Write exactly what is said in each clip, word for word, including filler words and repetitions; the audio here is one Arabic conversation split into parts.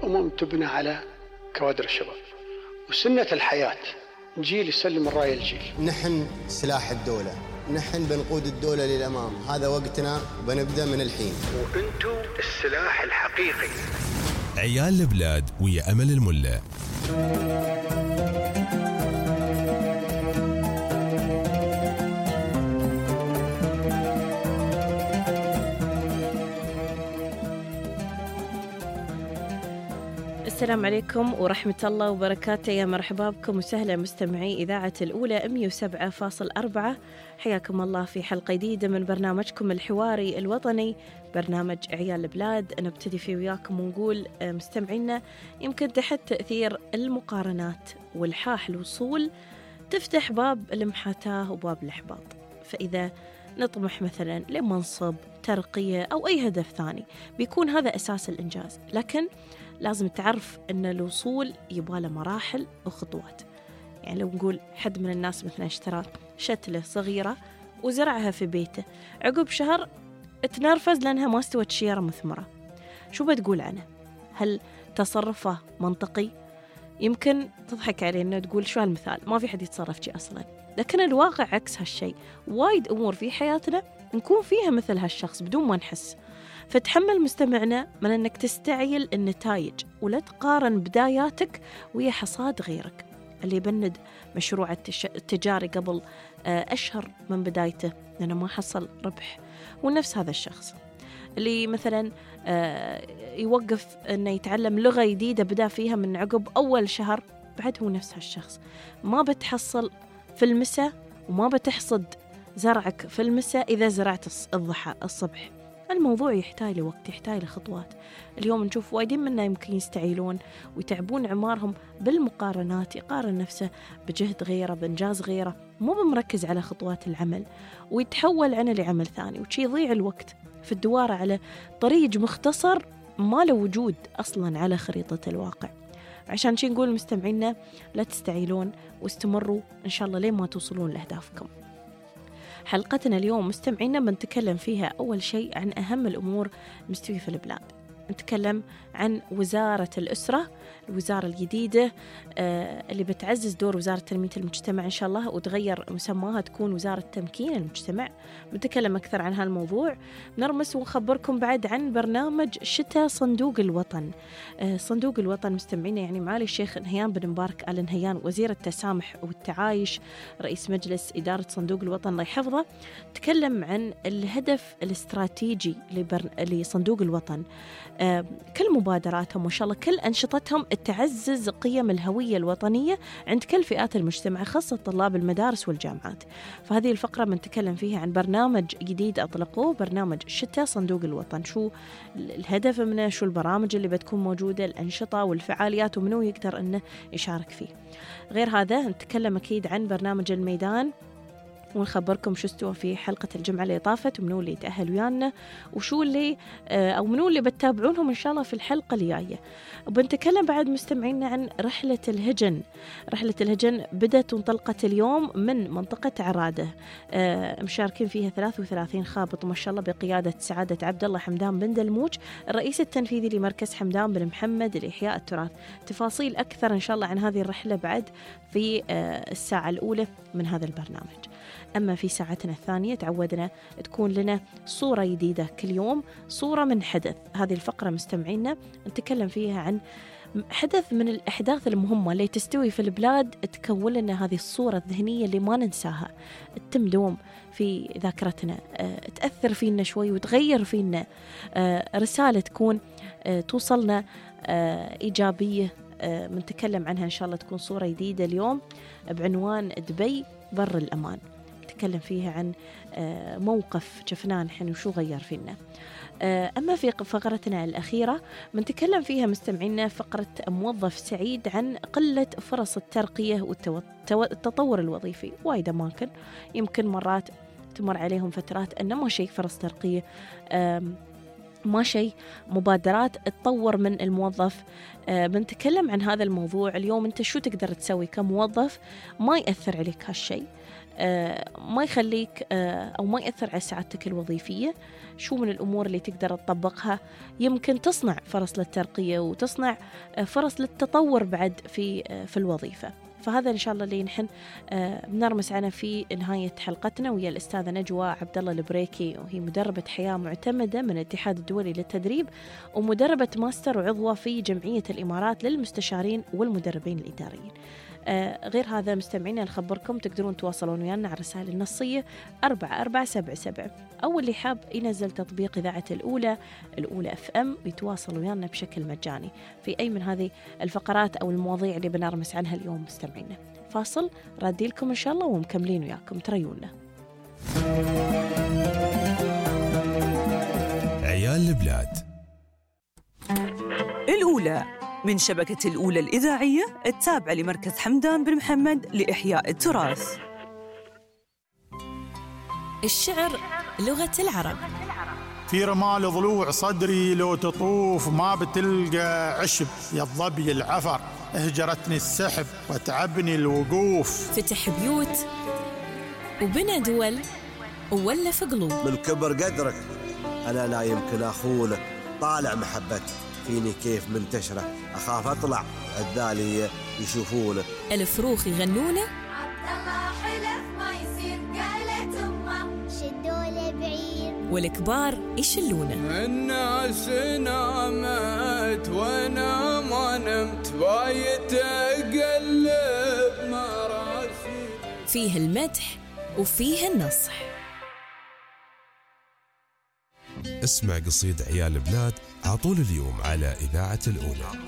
أمم تبنى على كوادر الشباب، وسنة الحياة جيل يسلم الراية الجيل. نحن سلاح الدولة، نحن بنقود الدولة للأمام، هذا وقتنا وبنبدأ من الحين. وأنتم السلاح الحقيقي. عيال البلاد ويا أمل الملا. السلام عليكم ورحمة الله وبركاته، يا مرحبا بكم وسهلا مستمعي إذاعة الأولى مئة وسبعة فاصلة أربعة. حياكم الله في حلقة جديدة من برنامجكم الحواري الوطني، برنامج عيال البلاد. نبتدي فيه وياكم ونقول مستمعينا، يمكن تحت تأثير المقارنات والحاح الوصول تفتح باب المحاتاة وباب الإحباط. فإذا نطمح مثلا لمنصب، ترقية أو أي هدف ثاني، بيكون هذا أساس الإنجاز، لكن لازم تعرف أن الوصول يبغى مراحل وخطوات. يعني لو نقول حد من الناس مثلا اشترى شتلة صغيرة وزرعها في بيته، عقب شهر تنرفز لأنها ما استوت شيرة مثمرة، شو بتقول عنه؟ هل تصرفه منطقي؟ يمكن تضحك عليه أنه تقول شو هالمثال، ما في حد يتصرف شيء أصلا، لكن الواقع عكس هالشيء. وايد أمور في حياتنا نكون فيها مثل هالشخص بدون ما نحس. فتحمل مستمعنا من أنك تستعيل النتائج، ولا تقارن بداياتك ويا حصاد غيرك. اللي يبند مشروع التجاري قبل أشهر من بدايته لأنه ما حصل ربح، ونفس هذا الشخص اللي مثلا يوقف أنه يتعلم لغة جديدة بدأ فيها من عقب أول شهر، بعد هو نفس هالشخص. ما بتحصل في المساء وما بتحصد زرعك في المساء إذا زرعت الضحى الصبح. الموضوع يحتاج لوقت، يحتاج لخطوات. اليوم نشوف وايدين منا يمكن يستعيلون ويتعبون عمارهم بالمقارنات، يقارن نفسه بجهد غيره، بإنجاز غيره، مو بمركز على خطوات العمل، ويتحول عنه لعمل ثاني، وشي يضيع الوقت في الدوارة على طريق مختصر ما له وجود أصلا على خريطة الواقع. عشان شي نقول مستمعينا، لا تستعيلون واستمروا إن شاء الله لين ما توصلون لأهدافكم. حلقتنا اليوم مستمعينا بنتكلم فيها أول شيء عن أهم الأمور المستوية في البلاد. نتكلم عن وزارة الأسرة، الوزارة الجديدة آه اللي بتعزز دور وزارة تنمية المجتمع إن شاء الله، وتغير مسماها تكون وزارة تمكين المجتمع. بنتكلم أكثر عن هالموضوع، نرمس ونخبركم بعد عن برنامج شتاء صندوق الوطن. آه صندوق الوطن مستمعينا، يعني معالي الشيخ نهيان بن مبارك آل نهيان وزير التسامح والتعايش رئيس مجلس إدارة صندوق الوطن الله يحفظه، تكلم عن الهدف الاستراتيجي لصندوق الوطن. آه كل مبادراتهم وإن شاء الله كل أنشطتهم تعزز قيم الهوية الوطنية عند كل فئات المجتمع، خاصة طلاب المدارس والجامعات. فهذه الفقرة بنتكلم فيها عن برنامج جديد أطلقوه، برنامج شتاء صندوق الوطن. شو الهدف منه، شو البرامج اللي بتكون موجودة، الأنشطة والفعاليات، ومنو يقدر أنه يشارك فيه. غير هذا نتكلم أكيد عن برنامج الميدان، ونخبركم شو استوى في حلقة الجمعة اللي طافت، ومنو اللي يتأهل ويانا، وشو اللي أو منو اللي بتتابعونهم إن شاء الله في الحلقة اللي جاية. وبنتكلم بعد مستمعينا عن رحلة الهجن. رحلة الهجن بدأت وانطلقت اليوم من منطقة عرادة، مشاركين فيها ثلاثة وثلاثين خابط ما شاء الله بقيادة سعادة عبد الله حمدان بن دلموج، الرئيس التنفيذي لمركز حمدان بن محمد لإحياء التراث. تفاصيل أكثر إن شاء الله عن هذه الرحلة بعد في الساعة الأولى من هذا البرنامج. أما في ساعتنا الثانية تعودنا تكون لنا صورة جديدة كل يوم، صورة من حدث. هذه الفقرة مستمعينا نتكلم فيها عن حدث من الأحداث المهمة اللي تستوي في البلاد، تكون لنا هذه الصورة الذهنية اللي ما ننساها، تتم دوم في ذاكرتنا، أه، تأثر فينا شوي وتغير فينا، أه، رسالة تكون أه، توصلنا أه، إيجابية، أه، بنتكلم عنها إن شاء الله. تكون صورة جديدة اليوم بعنوان دبي بر الأمان، نتكلم فيها عن موقف شفناه نحن وشو غير فينا. أما في فقرتنا الأخيرة بنتكلم فيها مستمعينا فقرة موظف سعيد عن قلة فرص الترقية والتطور الوظيفي. وايد أماكن يمكن مرات تمر عليهم فترات أنه ما شيء فرص ترقية، ما شيء مبادرات تطور من الموظف. أه بنتكلم عن هذا الموضوع اليوم. أنت شو تقدر تسوي كموظف ما يأثر عليك هالشيء؟ ما يخليك أو ما يأثر على سعادتك الوظيفية. شو من الأمور اللي تقدر تطبقها يمكن تصنع فرص للترقية وتصنع فرص للتطور بعد في في الوظيفة. فهذا إن شاء الله اللي نحن بنرمس عنه في نهاية حلقتنا ويا الأستاذة نجوى عبد الله البريكي، وهي مدربة حياة معتمدة من الاتحاد الدولي للتدريب ومدربة ماستر وعضوة في جمعية الإمارات للمستشارين والمدربين الإداريين. آه غير هذا مستمعينا نخبركم تقدرون تواصلون ويانا على الرسائل النصية أربعة أربعة سبعة سبعة، أو اللي حاب ينزل تطبيق إذاعة الأولى الأولى أف أم ويتواصل ويانا بشكل مجاني في أي من هذه الفقرات أو المواضيع اللي بنرمس عنها اليوم. مستمعينا فاصل رادي لكم إن شاء الله ومكملين وياكم، تريونا. عيال البلاد الأولى من شبكة الأولى الإذاعية التابعة لمركز حمدان بن محمد لإحياء التراث. الشعر لغة العرب. في رمال ضلوع صدري لو تطوف ما بتلقى عشب، يا الظبي العفر اهجرتني السحب وتعبني الوقوف. فتح بيوت وبنى دول وولف قلوب. من كبر قدرك أنا لا يمكن أخونك، طالع محبتك فيني كيف منتشرة، أخاف أطلع الدالية يشوفونه. الفروخ يغنونه، عبد الله حلف ما يصير قالت أمه شدوا له بعير، والكبار يشلونه. الناس نامت وأنا ما نمت بايت أقلب مراسي. فيه المدح وفيه النصح. اسمع قصيد عيال البلاد عطول اليوم على إذاعة الأولى.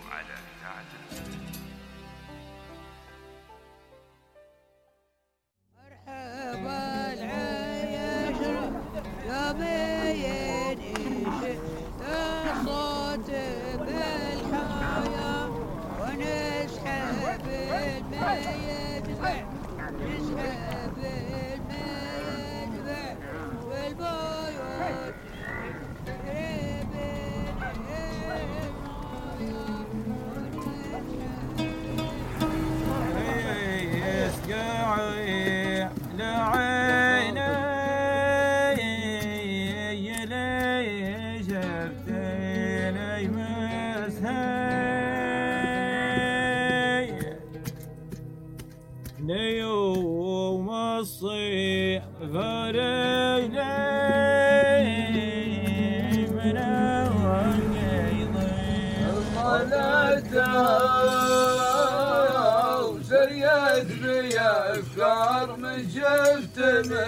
وسريت بي أفكار من شفت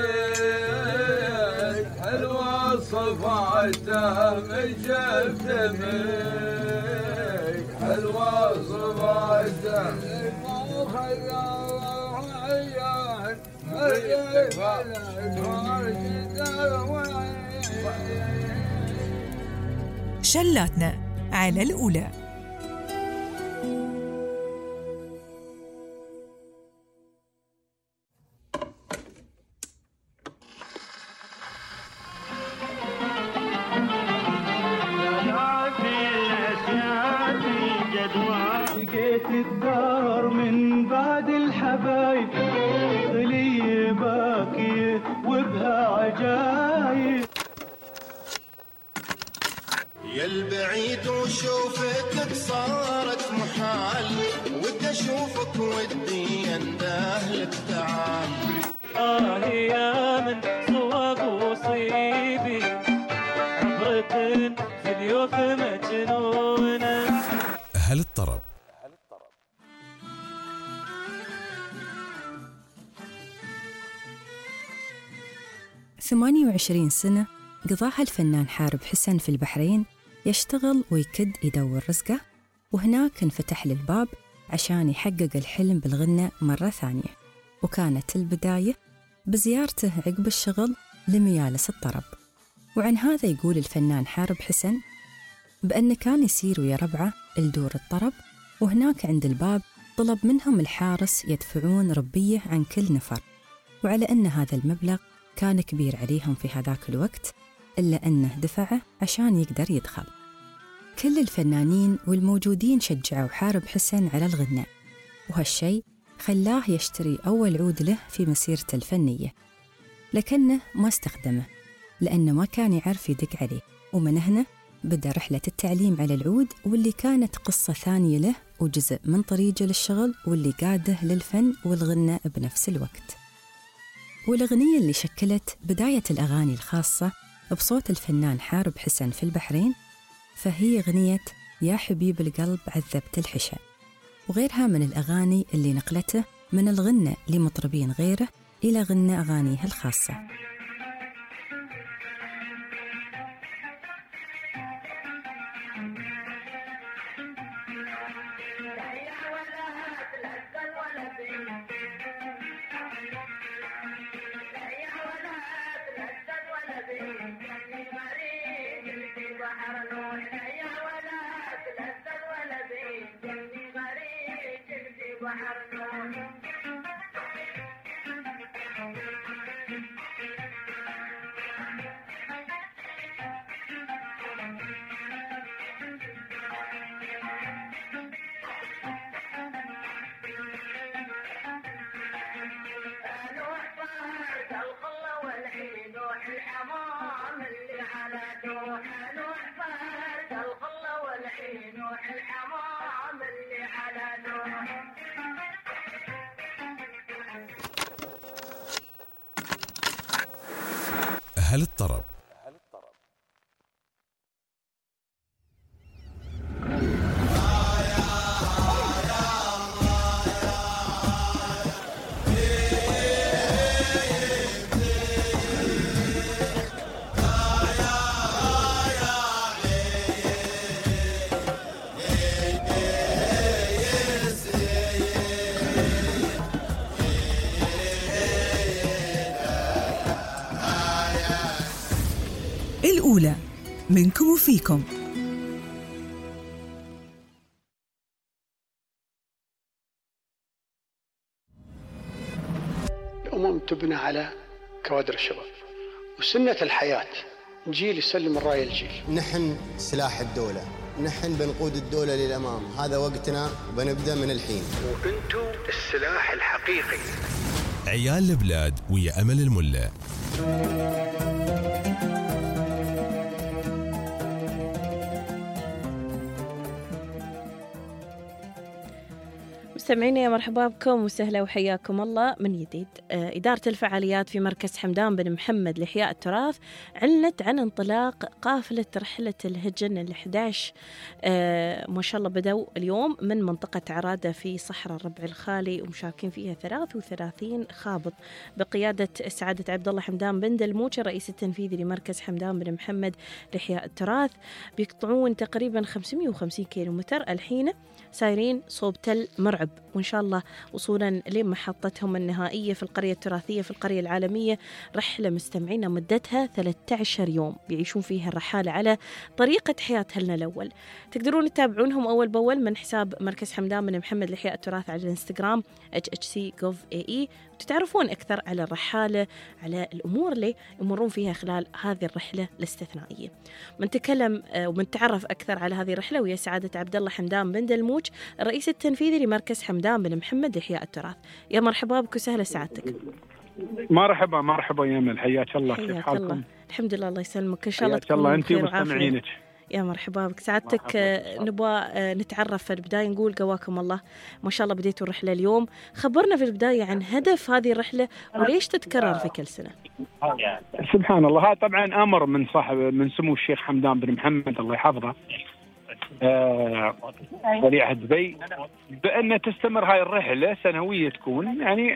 منك، حلوة صفاتها من شفت منك، حلوة صفاتها شلاتنا على الأولى. الدار من بعد الحبايب غلي باكية وبها عجايب. يا البعيد وشوفتك صارت محال، ودي اشوفك ودي اندهلك تعال. آه يا من صواب وصيبي عبرة في اليوف مجنونة. أهل الطرب. ثمانية وعشرين سنة قضاها الفنان حارب حسن في البحرين يشتغل ويكد يدور رزقه، وهناك انفتح له الباب عشان يحقق الحلم بالغنى مرة ثانية. وكانت البداية بزيارته عقب الشغل لميالس الطرب. وعن هذا يقول الفنان حارب حسن بأنه كان يسير ويا ربعه لدور الطرب، وهناك عند الباب طلب منهم الحارس يدفعون ربية عن كل نفر، وعلى أن هذا المبلغ كان كبير عليهم في هذاك الوقت، إلا أنه دفعه عشان يقدر يدخل. كل الفنانين والموجودين شجعوا حارب حسن على الغناء، وهالشي خلاه يشتري أول عود له في مسيرته الفنية، لكنه ما استخدمه لأنه ما كان يعرف يدق عليه. ومن هنا بدأ رحلة التعليم على العود، واللي كانت قصة ثانية له وجزء من طريقه للشغل، واللي قاده للفن والغنى بنفس الوقت. والأغنية اللي شكلت بداية الأغاني الخاصة بصوت الفنان حارب حسن في البحرين فهي أغنية يا حبيب القلب عذبت الحشا، وغيرها من الأغاني اللي نقلته من الغنى لمطربين غيره إلى غنى أغانيه الخاصة. أهل الطرب. الأولى منكم وفيكم. الأمم تبنى على كوادر الشباب، وسنة الحياة جيل يسلم الراية الجيل. نحن سلاح الدولة، نحن بنقود الدولة للأمام، هذا وقتنا وبنبدأ من الحين. وأنتم السلاح الحقيقي. عيال البلاد ويا أمل الملا. مستمعينا يا مرحبا بكم وسهلا وحياكم الله من جديد. إدارة الفعاليات في مركز حمدان بن محمد لإحياء التراث أعلنت عن انطلاق قافلة رحلة الهجن الأحد عشر. آه ما شاء الله بدأوا اليوم من منطقة عرادة في صحراء الربع الخالي، ومشاركين فيها ثلاث وثلاثين خابط بقيادة سعادة عبد الله حمدان بن دلموش الرئيس التنفيذي لمركز حمدان بن محمد لإحياء التراث. بيقطعون تقريبا خمسمئة وخمسين كيلومتر الحين سايرين صوب تل مرعب، وإن شاء الله وصولا لمحطتهم النهائية في القرية التراثية في القرية العالمية. رحلة مستمعينا مدتها ثلاثة عشر يوم بيعيشون فيها الرحالة على طريقة حياة أهلنا الأول. تقدرون تتابعونهم أول بأول من حساب مركز حمدان بن محمد لإحياء التراث على الانستغرام إتش إتش سي جوف إيه إي، وتتعرفون أكثر على الرحالة، على الأمور اللي يمرون فيها خلال هذه الرحلة الاستثنائية. بنتكلم وبنتعرف أكثر على هذه الرحلة ويا سعادة عبد الله حمدان بن دلموش الرئيس التنفيذي لمركز حمدان بن محمد لإحياء التراث. يا مرحبا بك وسهلا سعادتك. مرحبا مرحبا يا من، حياك الله. كيف حالكم؟ الله. الحمد لله، الله يسلمك، إن شاء الله تكونوا الله أنت ومستمعينك. يا مرحبا بك سعادتك. نبغى نتعرف في البداية، نقول قواكم الله ما شاء الله بديتوا الرحلة اليوم. خبرنا في البداية عن هدف هذه الرحلة وليش تتكرر في كل سنة. سبحان الله، هذا طبعا أمر من صاحب من سمو الشيخ حمدان بن محمد الله يحفظه آه ولي عهد دبي بأن تستمر هاي الرحلة سنوية، تكون يعني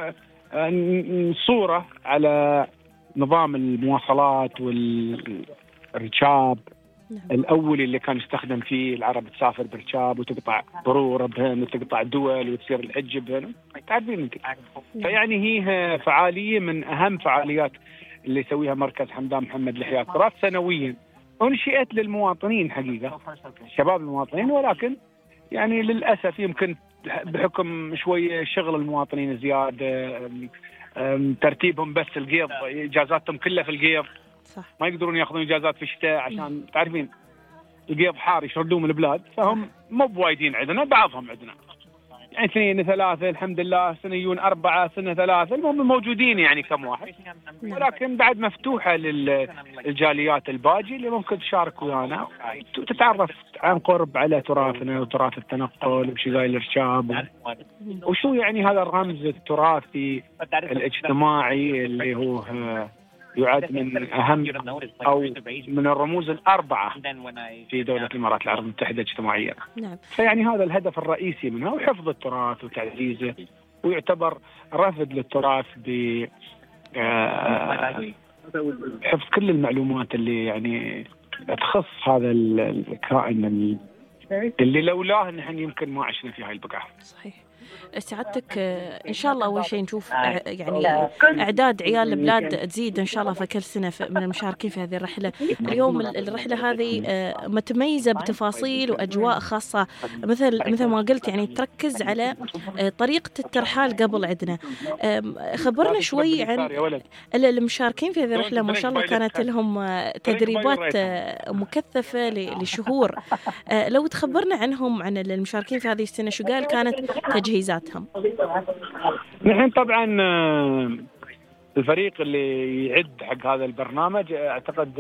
صورة على نظام المواصلات والركاب الأول اللي كان يستخدم فيه العرب، تسافر بركاب وتقطع ضرورة بهن وتقطع دول وتصير الحج بهن، تعرفين انت. فيعني هي فعالية من أهم فعاليات اللي يسويها مركز حمدان محمد لإحياء التراث سنويا، أنشئت للمواطنين حقيقة، شباب المواطنين، ولكن يعني للأسف يمكن بحكم شوية شغل المواطنين زيادة، ترتيبهم بس القيض، إجازاتهم كلها في القيض، صح. ما يقدرون ياخذون اجازات في الشتاء عشان تعرفين القيض حار يشردون من البلاد، فهم مو بوايدين عندنا، بعضهم عندنا يعني اثنين ثلاثة الحمد لله، سنة يجون أربعة، سنة ثلاثة، المهم موجودين يعني كم واحد. ولكن بعد مفتوحة للجاليات الباجي اللي ممكن تشارك ويانا وتتعرف عن قرب على تراثنا وتراث التنقل وشقاي الإرشاب وشو يعني هذا الرمز التراثي الاجتماعي اللي هو يعد من أهم أو من الرموز الأربعة في دولة الإمارات العربية المتحدة اجتماعيا. نعم. فيعني هذا الهدف الرئيسي منها، وحفظ التراث وتعزيزه، ويعتبر رفض للتراث ب حفظ كل المعلومات اللي يعني تخص هذا الكائن اللي لولاه نحن يمكن ما عشنا في هاي البقعة. صحيح. سعادتك إن شاء الله أول شيء نشوف يعني أعداد عيال البلاد تزيد إن شاء الله في كل سنة من المشاركين في هذه الرحلة. اليوم الرحلة هذه متميزة بتفاصيل وأجواء خاصة، مثل مثل ما قلت يعني تركز على طريقة الترحال قبل عندنا. خبرنا شوي عن المشاركين في هذه الرحلة. ما شاء الله كانت لهم تدريبات مكثفة لشهور. لو تخبرنا عنهم، عن المشاركين في هذه السنة، شو قال كانت تجهيزاتهم؟ نحن طبعا الفريق اللي يعد حق هذا البرنامج اعتقد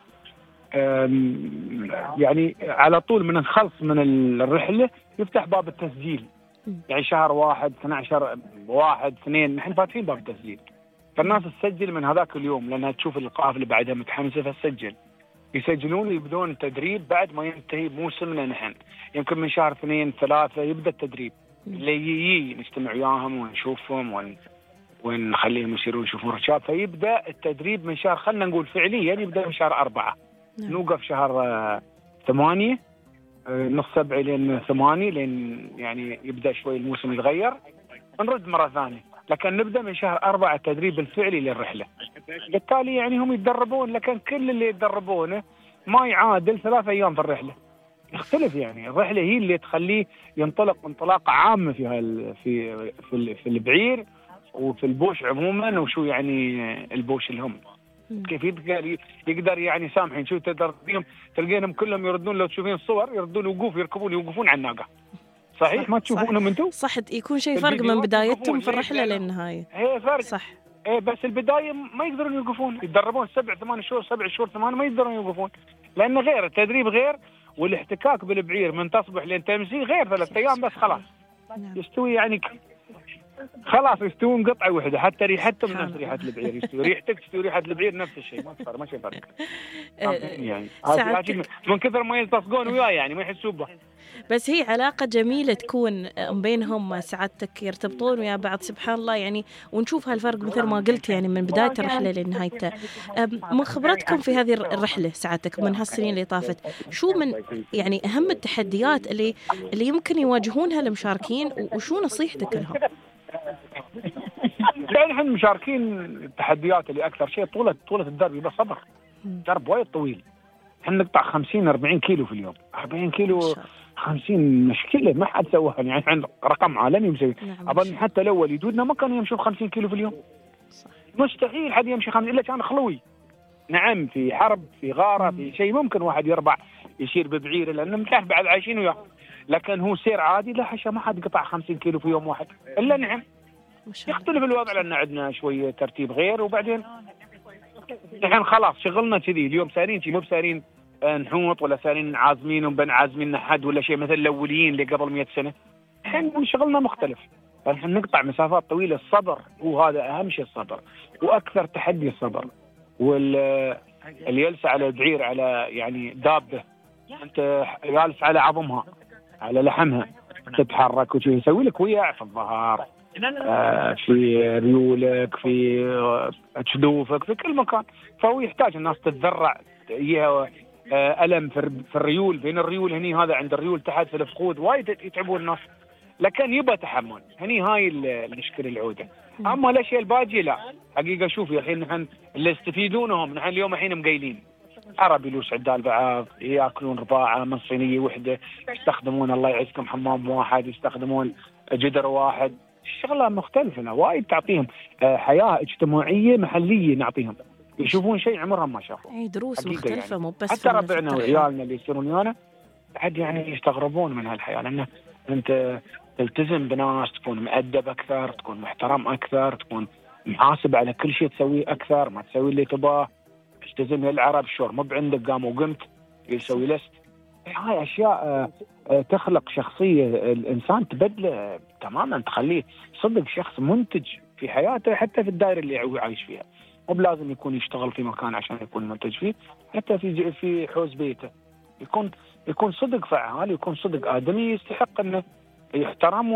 يعني على طول من الخلص من الرحلة يفتح باب التسجيل، يعني شهر واحد اثني عشر واحد اثنين نحن فاتحين باب التسجيل، فالناس تسجل من هذاك اليوم لأنها تشوف القافلة بعدها متحمسة فتسجل. يسجلون يبدون تدريب بعد ما ينتهي موسمنا نحن، يمكن من شهر اثنين ثلاثة يبدأ التدريب اللي يجي نجتمع وياهم ونشوفهم ون... ونخليهم يصيرون يشوفون رشاب. فيبدأ التدريب من شهر، خلنا نقول فعليا يبدأ من شهر أربعة. نعم. نوقف شهر آه ثمانية آه نص سبعة لين ثمانية لين يعني يبدأ شوي الموسم يتغير، نرد مرة ثانية. لكن نبدأ من شهر أربعة التدريب الفعلي للرحلة. بالتالي يعني هم يتدربون، لكن كل اللي يتدربونه ما يعادل ثلاثة أيام في الرحلة. يختلف يعني الرحلة هي اللي تخليه ينطلق انطلاقة عامة في في في, في البعير وفي البوش عموما، وشو يعني البوش اللي هم كيف يقدر يقدر يعني سامحين شو تدربيهم تلقينهم كلهم يردون، لو تشوفين الصور يردون وقوف يركبون يوقفون على الناقة. صحيح صح ما تشوفونهم انتم؟ صح، يكون شيء فرق من بدايتهم في الرحلة للنهاية. هي فرق صح. ايه بس البداية ما يقدرون يوقفون، يتدربون سبع ثمان شهور سبع شهور ثمان ما يقدرون يوقفون، لأن غير التدريب غير، والاحتكاك بالبعير من تصبح لين تمسي غير. ثلاث أيام بس خلاص يستوي يعني خلاص يستوون قطعة واحدة، حتى ريحتهم نفس ريحة البعير، يستوي ريحتك تستوي ريحة البعير نفس الشيء، ما صار ما شيء فرق يعني من كثر ما يلتصقون وياه يعني ما يحسوا به. بس هي علاقة جميلة تكون بينهم، سعادتك يرتبطون ويا بعض سبحان الله يعني، ونشوف هالفرق مثل ما قلت يعني من بداية الرحلة لنهايتها. من خبرتكم في هذه الرحلة سعادتك من هالسنين اللي طافت، شو من يعني أهم التحديات اللي اللي يمكن يواجهونها المشاركين، وشو نصيحتك لهم؟ يعني احنا المشاركين التحديات اللي أكثر شيء طولة طولة الدرب، يبقى صبر، درب وايد طويل. احنا نقطع خمسين أربعين كيلو في اليوم، أربعين كيلو خمسين مشكلة ما حد سواها يعني، عند رقم عالمي مسوي. نعم. أظن حتى الأول يدودنا ما كانوا يمشوا خمسين كيلو في اليوم. صح. مستحيل حد يمشي خمسين إلا كان خلوي. نعم في حرب في غارة في شيء ممكن واحد يربع يشير ببعير لأنه متعرف بعد عايشين وياه، لكن هو سير عادي لا حشا ما حد قطع خمسين كيلو في يوم واحد إلا نعم. يختلف الوضع لأن عندنا شوية ترتيب غير، وبعدين نحن خلاص شغلنا كذي اليوم سارين شيء، مو بسارين نحوط ولا سارين عازمين وبن عازمين حد ولا شيء مثل الأوليين اللي قبل مئة سنة. الحين شغلنا مختلف، فنحن نقطع مسافات طويلة. الصبر هو هذا أهم شيء، الصبر وأكثر تحدي الصبر. واللي يلسع على البعير على يعني دابة أنت جالس على عظمها على لحمها تتحرك وشو يسوي لك وياه في الظهر آه في ريولك في جدوفك في كل مكان، فهو يحتاج الناس تتذرع إياها آه ألم في الريول بين الريول هني، هذا عند الريول تحت في الفخذ وايد يتعبون الناس، لكن يبى تحمل هني هاي المشكلة العودة. أما الأشياء الباجية لا حقيقة شوفي الحين نحن اللي يستفيدونهم نحن اليوم الحين مقيلين عرب يلوس عدال بعض، يأكلون رباعة من صينية وحدة، يستخدمون الله يعزكم حمام واحد، يستخدمون جدر واحد، الشغلة مختلفة وايد تعطيهم حياة اجتماعية محلية نعطيهم، يشوفون شيء عمرهم ما شافوا. اي دروس مختلفة يعني. مو بس حتى ربعنا وعيالنا اللي يصيرون ويانا بعد يعني يستغربون من هالحياة، لأنه أنت تلتزم بناس، تكون مؤدب أكثر، تكون محترم أكثر، تكون محاسب على كل شيء تسويه أكثر، ما تسوي اللي تباه. تلتزم للعرب شور مو بعندك قام وقمت يسوي لست. هاي أشياء تخلق شخصية الإنسان، تبدله تماما، تخليه صدق شخص منتج في حياته حتى في الدائرة اللي هو عايش فيها. مو بلازم يكون يشتغل في مكان عشان يكون منتج فيه، حتى في في حوز بيته يكون يكون صدق فعال، يكون صدق آدمي يستحق انه يحترم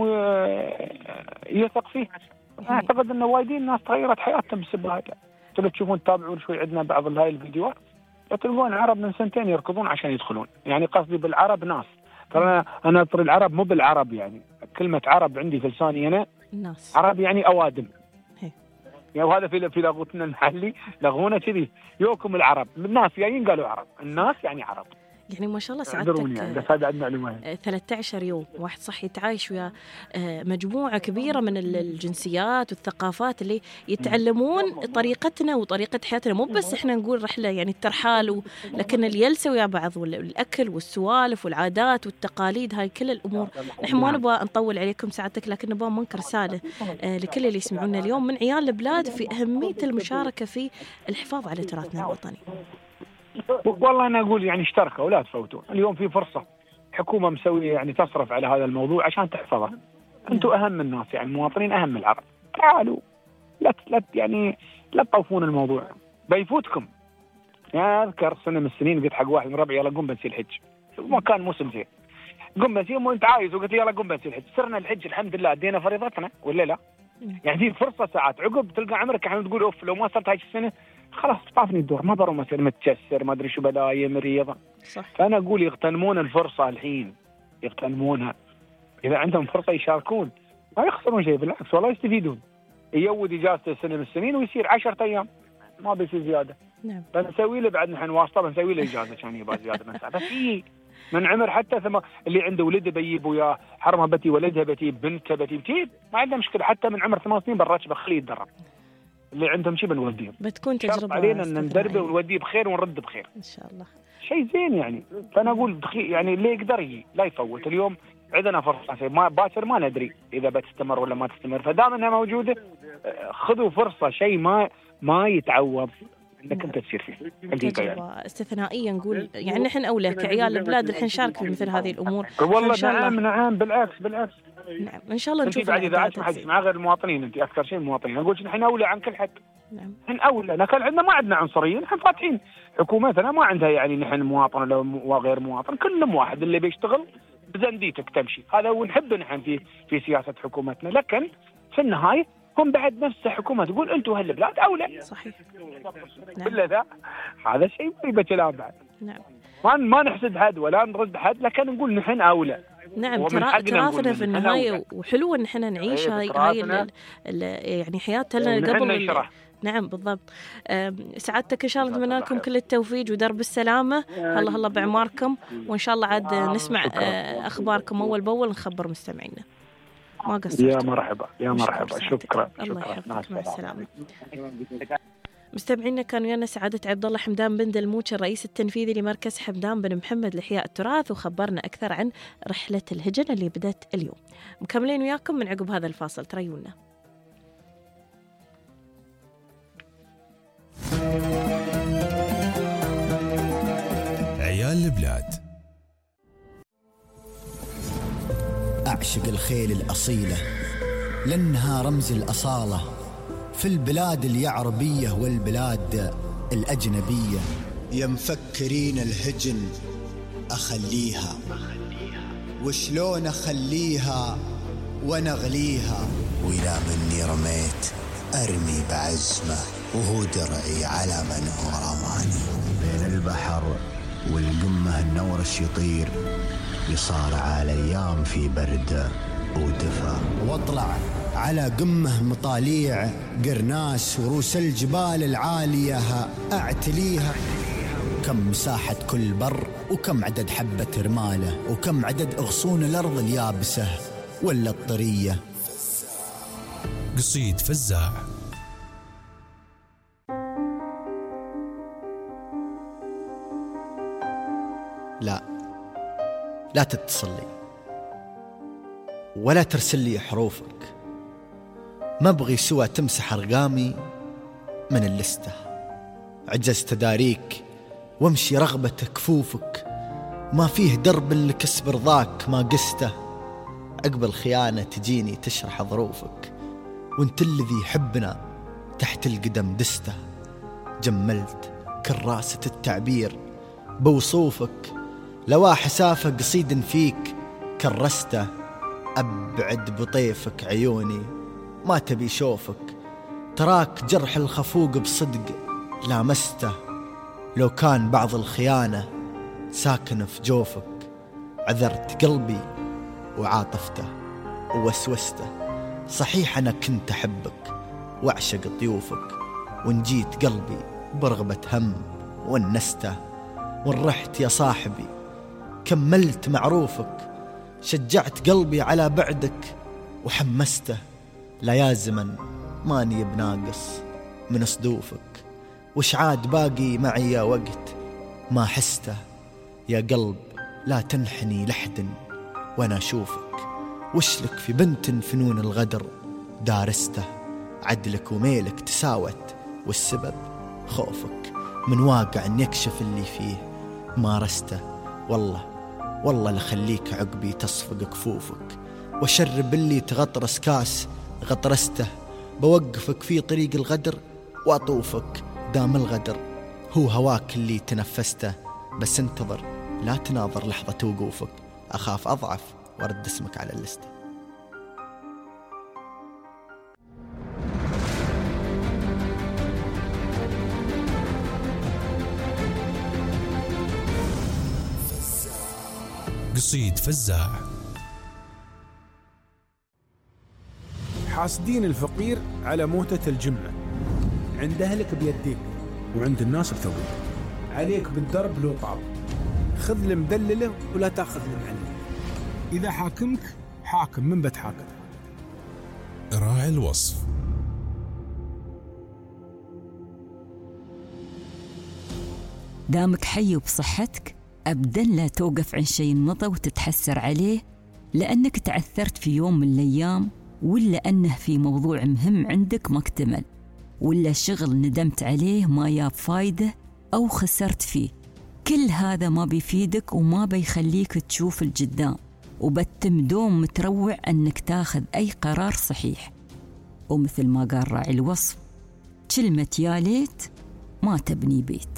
ويثق فيه. اعتقد انه وايدين ناس تغيرت حياتهم بسبب هذا. تبي تشوفون تتابعون شوي عندنا بعض هاي الفيديوهات تلقون عرب من سنتين يركضون عشان يدخلون. يعني قصدي بالعرب ناس، ترى انا انا اذكر العرب مو بالعرب، يعني كلمه عرب عندي في لساني انا الناس. عرب يعني اوادم. يعني وهذا في في لغتنا المحلي لغونا كذي، يوكم العرب الناس يعني قالوا عرب، الناس يعني عرب. يعني ما شاء الله سعادتك يعني بس هذا عندنا معلومات. ثلاثة عشر يوم واحد صح يتعايش ويا مجموعة كبيرة من الجنسيات والثقافات اللي يتعلمون طريقتنا وطريقة حياتنا. مو بس احنا نقول رحلة يعني الترحال، لكن الجلسة ويا بعض والأكل والسوالف والعادات والتقاليد، هاي كل الأمور. نحن ما نبغى نطول عليكم سعادتك، لكن نبغى منكر رسالة لكل اللي يسمعونا اليوم من عيال البلاد في أهمية المشاركة في الحفاظ على تراثنا الوطني. والله أنا أقول يعني اشتركوا ولا تفوتوا. اليوم في فرصة، حكومة مسوية يعني تصرف على هذا الموضوع عشان تحفظه. أنتوا أهم الناس، يعني المواطنين أهم العرب. تعالوا لا لا يعني لا تطوفون الموضوع بيفوتكم. يعني أذكر سنة من السنين قلت حق واحد من ربعي يلا قم بنسي الحج، ما كان موسم زين، قم بنسي وأنت عايز، وقلت يلا قم بنسي الحج. صرنا الحج الحمد لله أدينا فريضتنا ولا لا؟ يعني في فرصة ساعات عقب تلقى عمرك احنا تقول اوف لو ما صرت هاي السنة خلاص طافني الدور، ما ضروا مثلا متكسر ما ادري شو بلايم رياضة. صح. فانا اقول يغتنمون الفرصة الحين، يغتنمونها. اذا عندهم فرصة يشاركون، ما يخسرون شيء، بالعكس والله يستفيدون. يود اجازته سنة من السنين ويصير عشرة ايام ما بيصير زيادة. نعم. بنسوي له بعد نحن واسطة، بنسوي له اجازة كان يبغى زيادة من ساعة. بس إيه من عمر حتى ثم اللي عنده ولد بيجيب وياه، حرمه بتي ولدها بتي بنته بتي بتي ما عنده مشكلة. حتى من عمر ثمان سنين بالراتب خليه يتدرب. اللي عندهم شيء بنوديهم. بتكون تجربة علينا ان ندربه ونوديه بخير ونرد بخير ان شاء الله. شيء زين يعني. فانا اقول يعني اللي يقدر يجي لا يفوت. اليوم عندنا فرصة، ما باكر ما ندري اذا بتستمر ولا ما تستمر، فدام انها موجودة خذوا فرصة. شيء ما ما يتعوض انك انت تصير فيه. تجربة يعني استثنائية نقول يعني نحن اولى كعيال البلاد الحين نشارك في مثل هذه الامور. والله نعم نعم بالعكس بالعكس. نعم ان شاء الله نشوف بعد اذا عايش مع غير المواطنين. انت اكثر شيء المواطنين. اقول نحن اولى عن كل حد. نعم نحن اولى. لكن عندنا ما عندنا عنصريين، نحن فاتحين حكومتنا ما عندها يعني نحن مواطن ولا غير مواطن، كلهم واحد. اللي بيشتغل بزنديتك تمشي، هذا ونحب نحن في في سياسة حكومتنا. لكن في النهاية هم بعد نفس الحكومة تقول انتم هالبلاد اولى. صحيح. كل ذا هذا شيء ما يبى كلام بعد. نعم. ما ما نحسد حد ولا نرد حد، لكن نقول نحن اولى. نعم تراثنا في النهاية، وحلو ان احنا نعيش هاي هاي يعني حياتنا قبل. نعم بالضبط. سعادتك ان شاء الله نتمنى لكم كل التوفيق ودرب السلامة. هلا هلا بعماركم، وان شاء الله عاد نسمع اخباركم اول باول نخبر مستمعينا. ما قصرت. يا مرحبا يا مرحبا. شكرا. الله يحفظك. مع السلامة. مستمعينا كان ويانا سعادة عبد الله حمدان بن دلموش الرئيس التنفيذي لمركز حمدان بن محمد لإحياء التراث، وخبرنا أكثر عن رحلة الهجن اللي بدأت اليوم. مكملين وياكم من عقب هذا الفاصل، تريونا. عيال البلاد. أعشق الخيل الأصيلة لأنها رمز الأصالة في البلاد اليعربية والبلاد الأجنبية. يا مفكرين الهجن أخليها، وشلون أخليها ونغليها، وإذا مني رميت أرمي بعزمة وهو درعي على من هو رماني. بين البحر والقمة النورش يطير، يصارع الأيام في برد ودفا، واطلع على قمة مطاليع قرناس وروس الجبال العالية أعتليها. كم مساحة كل بر، وكم عدد حبة رمالة، وكم عدد أغصون الأرض اليابسة ولا الطرية. قصيد فزاع. لا لا تتصل لي، ولا ترسل لي حروفك، ما أبغي سوى تمسح أرقامي من اللستة. عجزت أداريك وامشي رغبة كفوفك، ما فيه درب لكسب رضاك ما قسته. عقب الخيانة تجيني تشرح ظروفك، وانت الذي يحبنا تحت القدم دسته. جملت كراسة التعبير بوصوفك، لواح سافة قصيد فيك كرسته. أبعد بطيفك عيوني ما تبي شوفك، تراك جرح الخفوق بصدق لامسته. لو كان بعض الخيانة ساكن في جوفك، عذرت قلبي وعاطفته ووسوسته. صحيح أنا كنت أحبك وأعشق ضيوفك، وإن جيت قلبي برغبة هم ونسته. وإن رحت يا صاحبي كملت معروفك، شجعت قلبي على بعدك وحمسته. لا يا زمن ماني بناقص من صدوفك، وش عاد باقي معي يا وقت ما حسته. يا قلب لا تنحني لحد وانا اشوفك، وشلك في بنت فنون الغدر دارسته. عدلك وميلك تساوت والسبب خوفك، من واقع ان يكشف اللي فيه مارسته. والله والله لخليك عقبي تصفق كفوفك، وشرب اللي تغطرس كاس غطرسته. بوقفك في طريق الغدر واطوفك، دام الغدر هو هواك اللي تنفسته. بس انتظر لا تناظر لحظة وقوفك، أخاف أضعف وارد اسمك على اللستة. قصيد فزاع. حاسدين الفقير على موتة الجمة، عند أهلك بيديك وعند الناس بثوبك. عليك بالدرب لو طاب، خذ المدلله ولا تاخذ المعلم. إذا حاكمك حاكم من بتحاكم. راعي الوصف. دامك حي وبصحتك أبداً لا توقف عن شيء مضى وتتحسر عليه لأنك تعثرت في يوم من الأيام، ولا أنه في موضوع مهم عندك ما اكتمل، ولا شغل ندمت عليه ما ياب فايدة أو خسرت فيه. كل هذا ما بيفيدك وما بيخليك تشوف القدام، وبتم دوم متروع أنك تاخذ أي قرار صحيح. ومثل ما قال راعي الوصف، كلمة يا ليت ما تبني بيت.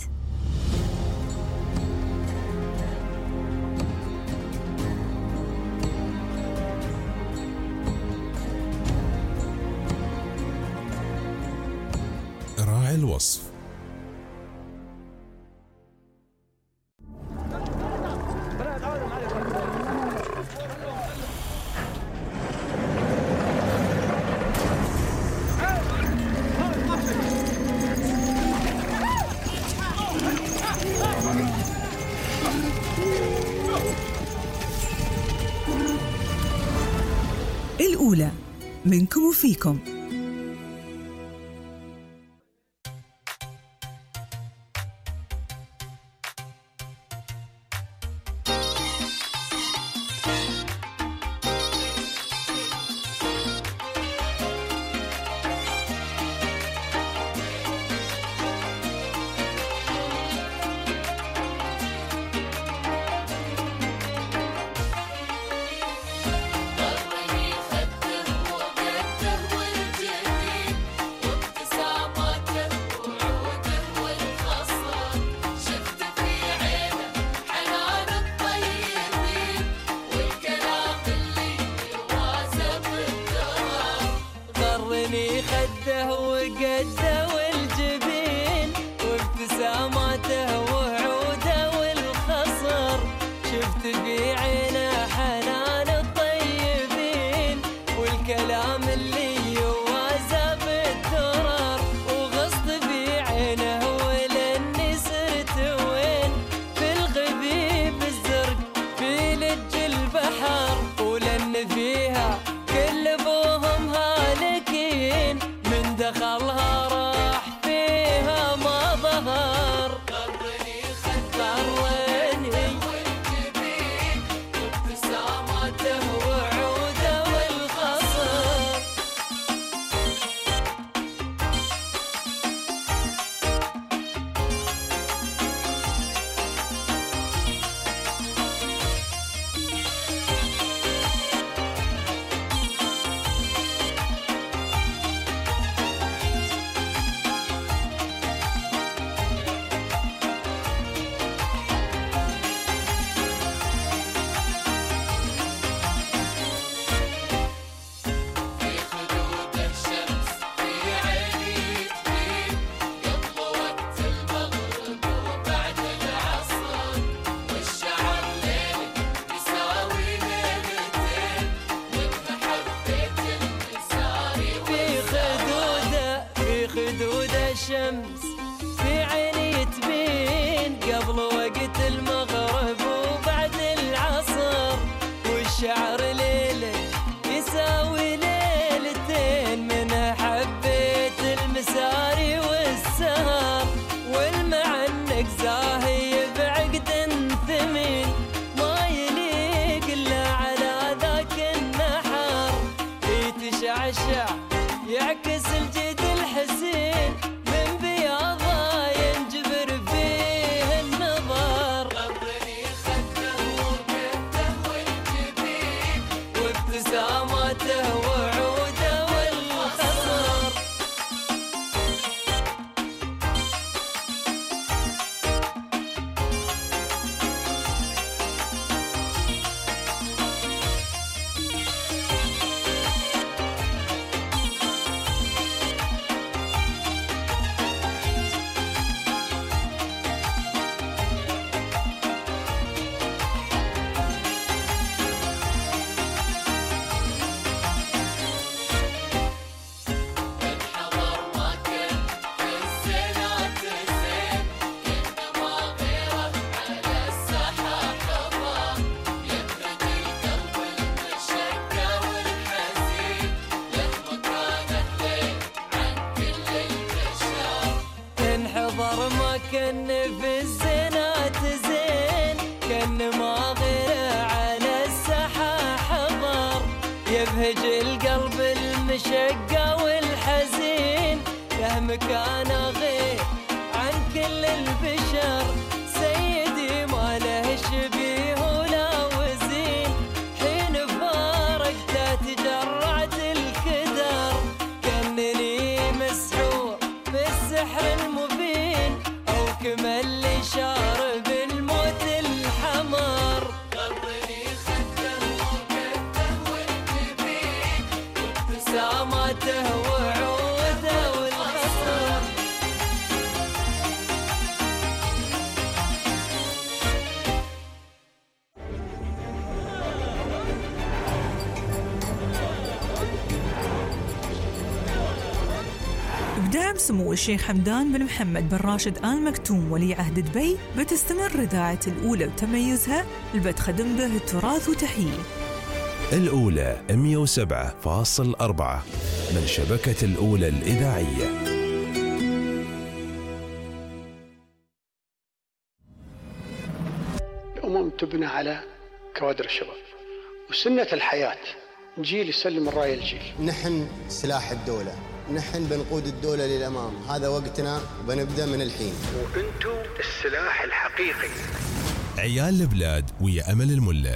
راعي الوصف. الأولى منكم وفيكم. شعر ليلة يساوي ليلتين، منها حبيت المساري والسهر، والمعنك زاهي بعقد ثمين ما يليق إلا على ذاك النحر، يتشعشع يعكس الجد الحسين من بياضه ينجبر فيه النظر، قبرني خده وكده والجبين وابتساماته وعوده والخصر. كان في الزينات زين، كان ما غيره على الساحة حضر، يبهج القلب المشقى والحزين، له مكان غير عن كل البشر، سيدي ما له شبيه ولا وزين، حين فارقته تجرعت الكدر، كأنني مسحور بالسحر المبين، كمل لي شارب الموت الحمر، قلبي خده وكده والجبين وابتساماته وعوده والخصر. بدعم سمو الشيخ حمدان بن محمد بن راشد آل مكتوم ولي عهد دبي، بتستمر إذاعة الأولى وتميزها اللي بتخدم به التراث وتحييه. الأولى مئة وسبعة فاصلة أربعة من شبكة الأولى الإذاعية. الأمم تبنى على كوادر الشباب، وسنة الحياة جيل يسلم الراية الجيل. نحن سلاح الدولة، نحن بنقود الدولة للأمام، هذا وقتنا بنبدأ من الحين. وأنتم السلاح الحقيقي. عيال البلاد ويا أمل الملا.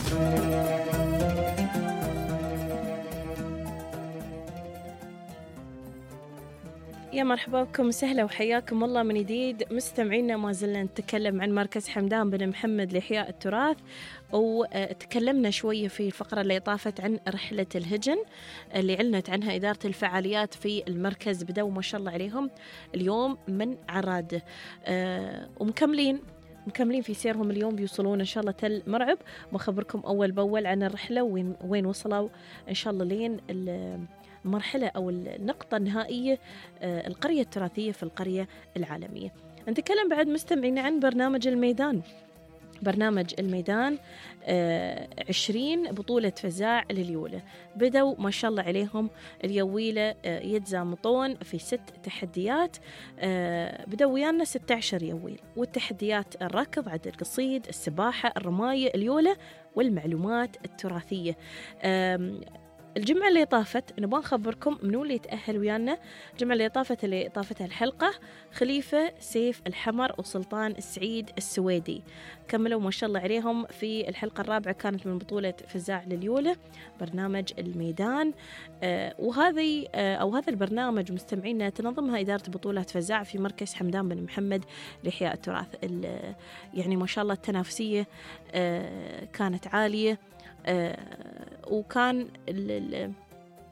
يا مرحبا بكم وسهلا وحياكم الله من جديد مستمعينا. ما زلنا نتكلم عن مركز حمدان بن محمد لإحياء التراث، وتكلمنا شوية في الفقرة اللي طافت عن رحلة الهجن اللي علنت عنها إدارة الفعاليات في المركز. بدأوا ما شاء الله عليهم اليوم من عراد، ومكملين مكملين في سيرهم. اليوم بيوصلون إن شاء الله تل مرعب، وأخبركم أول بأول عن الرحلة وين وين وصلوا إن شاء الله لين المرحلة أو النقطة النهائية، القرية التراثية في القرية العالمية. نتكلم بعد مستمعين عن برنامج الميدان. برنامج الميدان عشرين بطولة فزاع لليولة، بدوا ما شاء الله عليهم اليويلة يتزامطون في ست تحديات. بدوا ويانا ستة عشر يويل، والتحديات الركض، عد القصيد، السباحة، الرماية، اليولة والمعلومات التراثية. الجمعة اللي طافت نبغى نخبركم منو اللي يتأهل ويانا. الجمعة اللي طافت اللي طافتها الحلقة خليفة سيف الحمر وسلطان السعيد السويدي، كملوا ما شاء الله عليهم في الحلقة الرابعة، كانت من بطولة فزاع لليولة برنامج الميدان. آه وهذه آه أو هذا البرنامج مستمعينا تنظمها إدارة بطولات فزاع في مركز حمدان بن محمد لإحياء التراث. يعني ما شاء الله التنافسية آه كانت عالية، آه وكان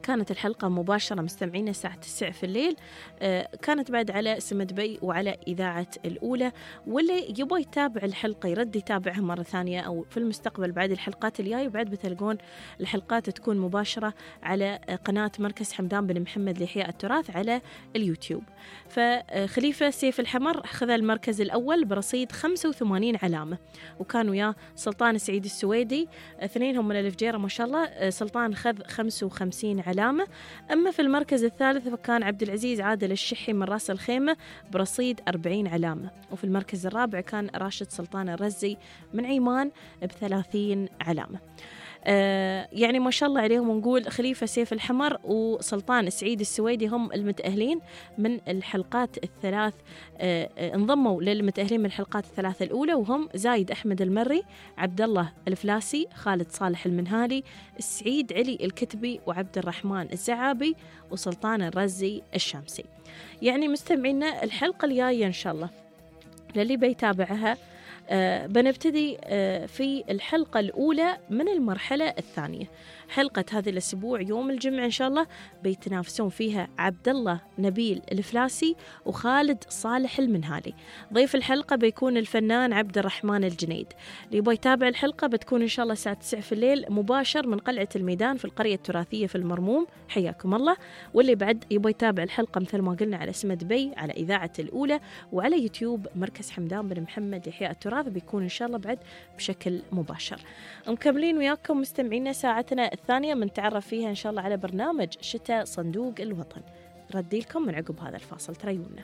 كانت الحلقة مباشرة مستمعينا الساعة تسعة في الليل. كانت بعد على سمة بي وعلى إذاعة الأولى، واللي يبغى يتابع الحلقة يرد يتابعها مرة ثانية أو في المستقبل بعد الحلقات الجاية. وبعد بتلقون الحلقات تكون مباشرة على قناة مركز حمدان بن محمد لإحياء التراث على اليوتيوب. فخليفة سيف الحمر خذ المركز الأول برصيد خمسة وثمانين علامة، وكان وياه سلطان سعيد السويدي، اثنينهم من الفجيرة ما شاء الله. سلطان خذ خمسة وخمسين علامة. أما في المركز الثالث فكان عبد العزيز عادل الشحي من راس الخيمة برصيد أربعين علامة. وفي المركز الرابع كان راشد سلطان الرزي من عيمان بثلاثين علامة. آه يعني ما شاء الله عليهم. ونقول خليفة سيف الحمر وسلطان سعيد السويدي هم المتأهلين من الحلقات الثلاث، آه آه انضموا للمتأهلين من الحلقات الثلاث الأولى، وهم زايد أحمد المري، عبد الله الفلاسي، خالد صالح المنهالي، السعيد علي الكتبي، وعبد الرحمن الزعابي، وسلطان الرزي الشامسي. يعني مستمعينا الحلقة الجاية إن شاء الله للي بيتابعها آه بنبتدي آه في الحلقة الأولى من المرحلة الثانية. حلقة هذا الأسبوع يوم الجمعة إن شاء الله بيتنافسون فيها عبد الله نبيل الفلاسي وخالد صالح المنهالي. ضيف الحلقة بيكون الفنان عبد الرحمن الجنيد. اللي يبغى يتابع الحلقة بتكون إن شاء الله الساعة تسعة في الليل مباشر من قلعة الميدان في القرية التراثية في المرموم. حياكم الله. واللي بعد يبغى يتابع الحلقة مثل ما قلنا على سمة بي على إذاعة الأولى وعلى يوتيوب مركز حمدان بن محمد لإحياء التراث بيكون إن شاء الله بعد بشكل مباشر. مكملين وياكم مستمعينا ساعتنا الثانية من تعرف فيها إن شاء الله على برنامج شتاء صندوق الوطن. ردي لكم من عقب هذا الفاصل، تريونا.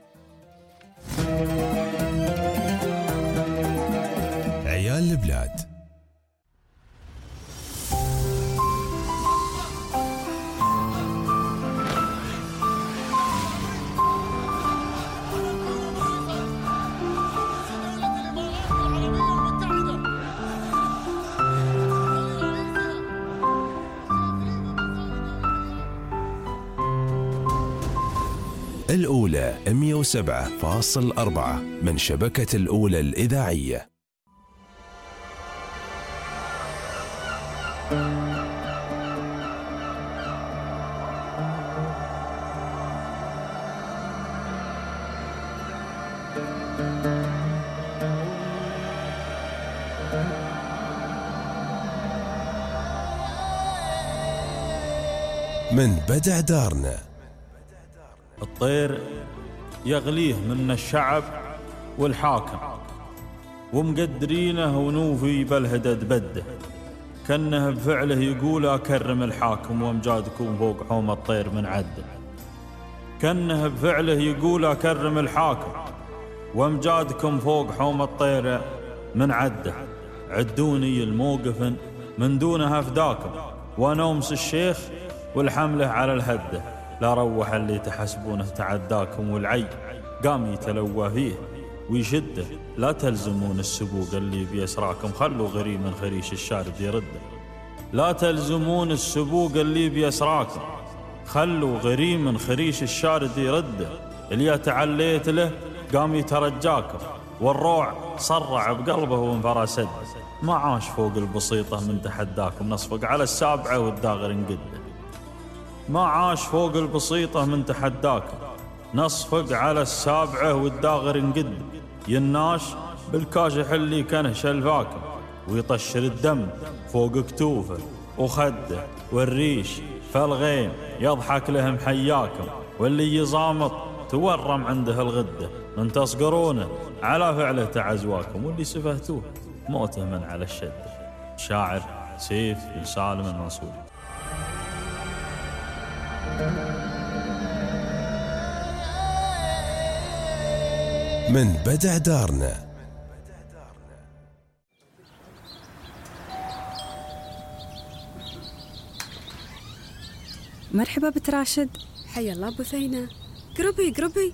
عيال البلاد. الأولى مئة وسبعة فاصل أربعة من شبكة الأولى الإذاعية. من بدع دارنا. الطير يغليه من الشعب والحاكم، ومقدرينه ونوفي بالهدد بده، كأنه بفعله يقول أكرم الحاكم وامجادكم فوق حوم الطير من عده. كأنه بفعله يقول أكرم الحاكم وامجادكم فوق حوم الطير من عده. عدوني الموقف من دونها فداكم، ونومس الشيخ والحمله على الهده. لا روح اللي تحسبونه تعداكم، والعي قام يتلوى فيه ويشده. لا تلزمون السبوق اللي بيسراكم، خلوا غريم من خريش الشارد يرده. لا تلزمون السبوق اللي بيسراكم، خلوا غريم من خريش الشارد يرده. اللي تعليت له قام يترجاكم، والروع صرع بقلبه وانفرسد. ما عاش فوق البسيطة من تحداكم، نصفق على السابعة والداغر انقده. ما عاش فوق البسيطة من تحداكم، نصفق على السابعة والداغر انقد. يناش بالكاشح اللي كان شلفاكم، ويطشر الدم فوق كتوفه وخده والريش فالغين يضحك لهم حياكم. واللي يزامط تورم عنده الغدة، من تصقرونه على فعله تعزواكم، واللي سفهتوه موته من على الشدة. شاعر سيف بن سالم المنصوري. من بدع دارنا. مرحبا بنت راشد. حيا الله ابو ثينة، قربي قربي.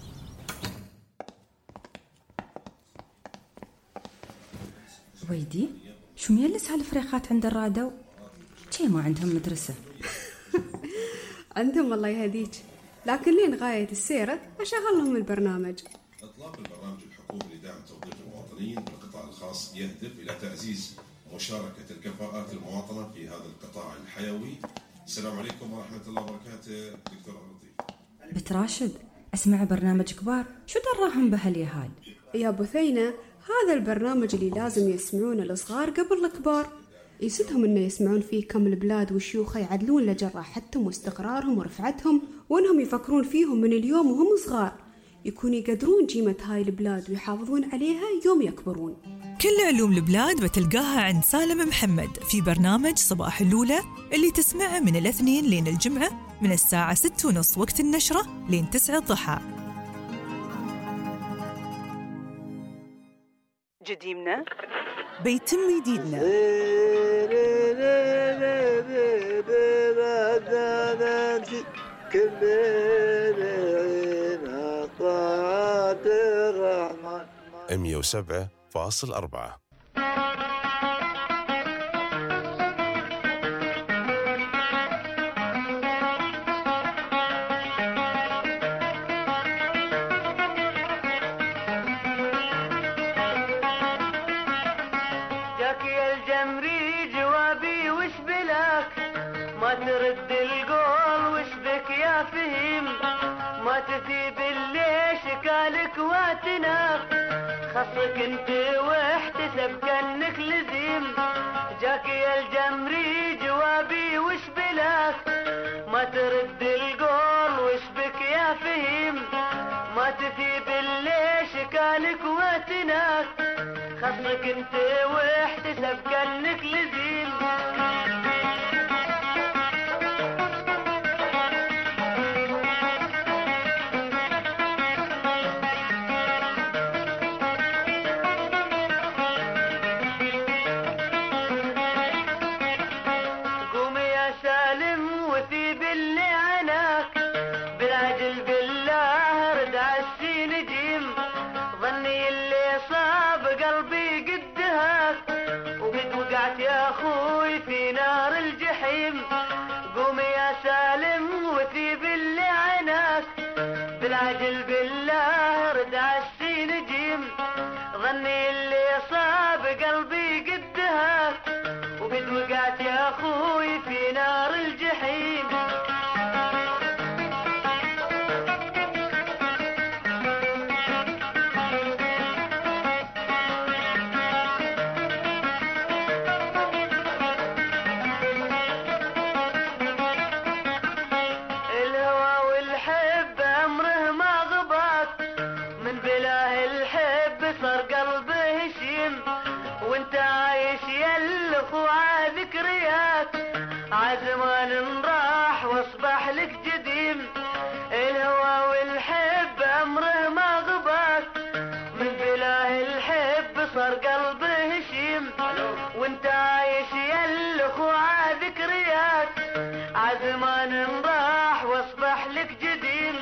ويدي شو ميلس هالفريقات عند الرادو؟ شي ما عندهم مدرسة؟ عندهم الله يهديك، لكن لين غاية السيرة أشغل لهم البرنامج. إطلاق البرنامج الحكومي لدعم توظيف المواطنين بالقطاع الخاص يهدف إلى تعزيز مشاركة الكفاءات المواطنة في هذا القطاع الحيوي، السلام عليكم ورحمة الله وبركاته. دكتور لطيف. بنت راشد، أسمع برنامج كبار، شو دراهم بهاليهال؟ يا بثينة، هذا البرنامج اللي لازم يسمعون الصغار قبل الكبار، يسدهم إنه يسمعون فيه كم البلاد والشيوخة يعدلون لجراحتهم واستقرارهم ورفعتهم، وإنهم يفكرون فيهم من اليوم وهم صغار، يكونوا يقدرون قيمة هاي البلاد ويحافظون عليها يوم يكبرون. كل علوم البلاد بتلقاها عند سالم محمد في برنامج صباح اللولة اللي تسمعه من الاثنين لين الجمعة من الساعة ستة ونص وقت النشرة لين تسعة الضحى. جديمنا بيتم جديدنا. مية وسبعة فاصل أربعة. جاك يا الجمري جوابي وش بلاك، ما ترد القول وش بك يا فهيم، ما تثيب اللي شكالك واتناخ، خصك انت واحتسب كأنك لزيم. جاك يا الجمري جوابي وش بلاك، ما ترد القول وش بك يا فهيم، ما تثيب اللي شكالك واتناخ، خصك انت واحتسب كأنك لزيم. قوم يا سالم وثيب اللي عناك، بالعجل بالله ردع السين جيم، ظني اللي صاب قلبي قدهاك، وقد وقعت يا اخوي في نار الجحيم. قوم يا سالم وثيب اللي عناك، بالعجل بالله ردع السين جيم، ظني اللي صاب قلبي قدهاك، وقد وقعت يا اخوي في نار الجحيم. الهوى والحب امره ما غباك، من بلاه الحب صار قلبه هشيم، وانت عايش يا الاخو ذكريات، عزمان راح واصبح لك جديم. الهوى والحب امره ما غباك، من بلاه الحب صار قلبه هشيم، وانت عايش يا الاخو ذكريات، عزمان راح واصبح لك جديم.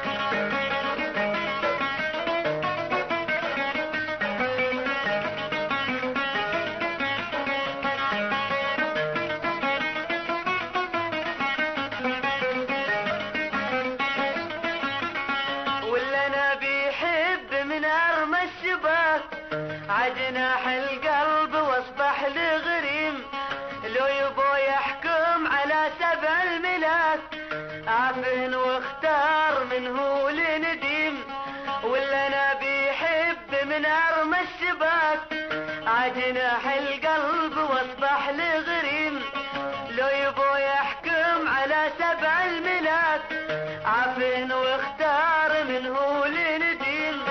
ولا انا بيحب من ارمى الشباك، عجناح القلب واصبح لي غريم، لو يبو يحكم على سبع الملاك، عفن واختار من هو لنديم. ولا انا بيحب من ارمى الشباك، عجناح القلب واصبح لي غريم، لو يبو يحكم على سبع الملاك، عفن واختار من هو لنديم.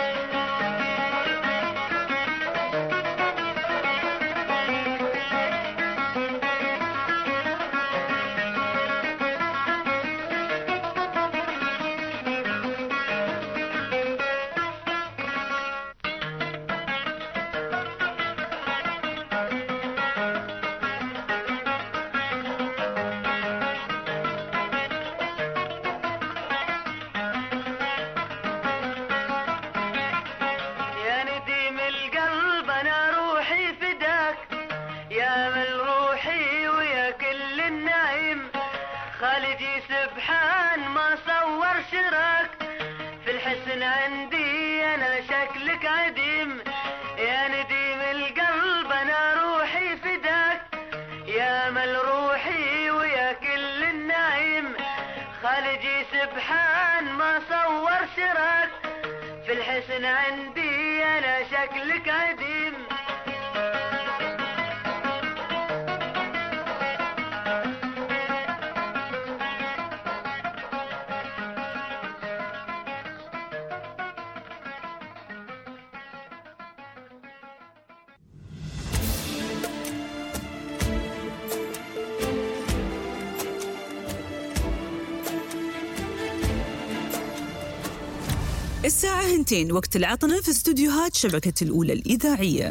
يا نديم القلب انا روحي فداك، يا من روحي ويا كل النعيم، خالدي سبحان ما صور شراك، في الحسن عندي انا شكلك عديم. يا نديم القلب انا روحي فداك، يا من روحي ويا كل النعيم، من عندي أنا شكلك عديم. الساعة هنتين وقت العطنة في استوديوهات شبكة الأولى الإذاعية.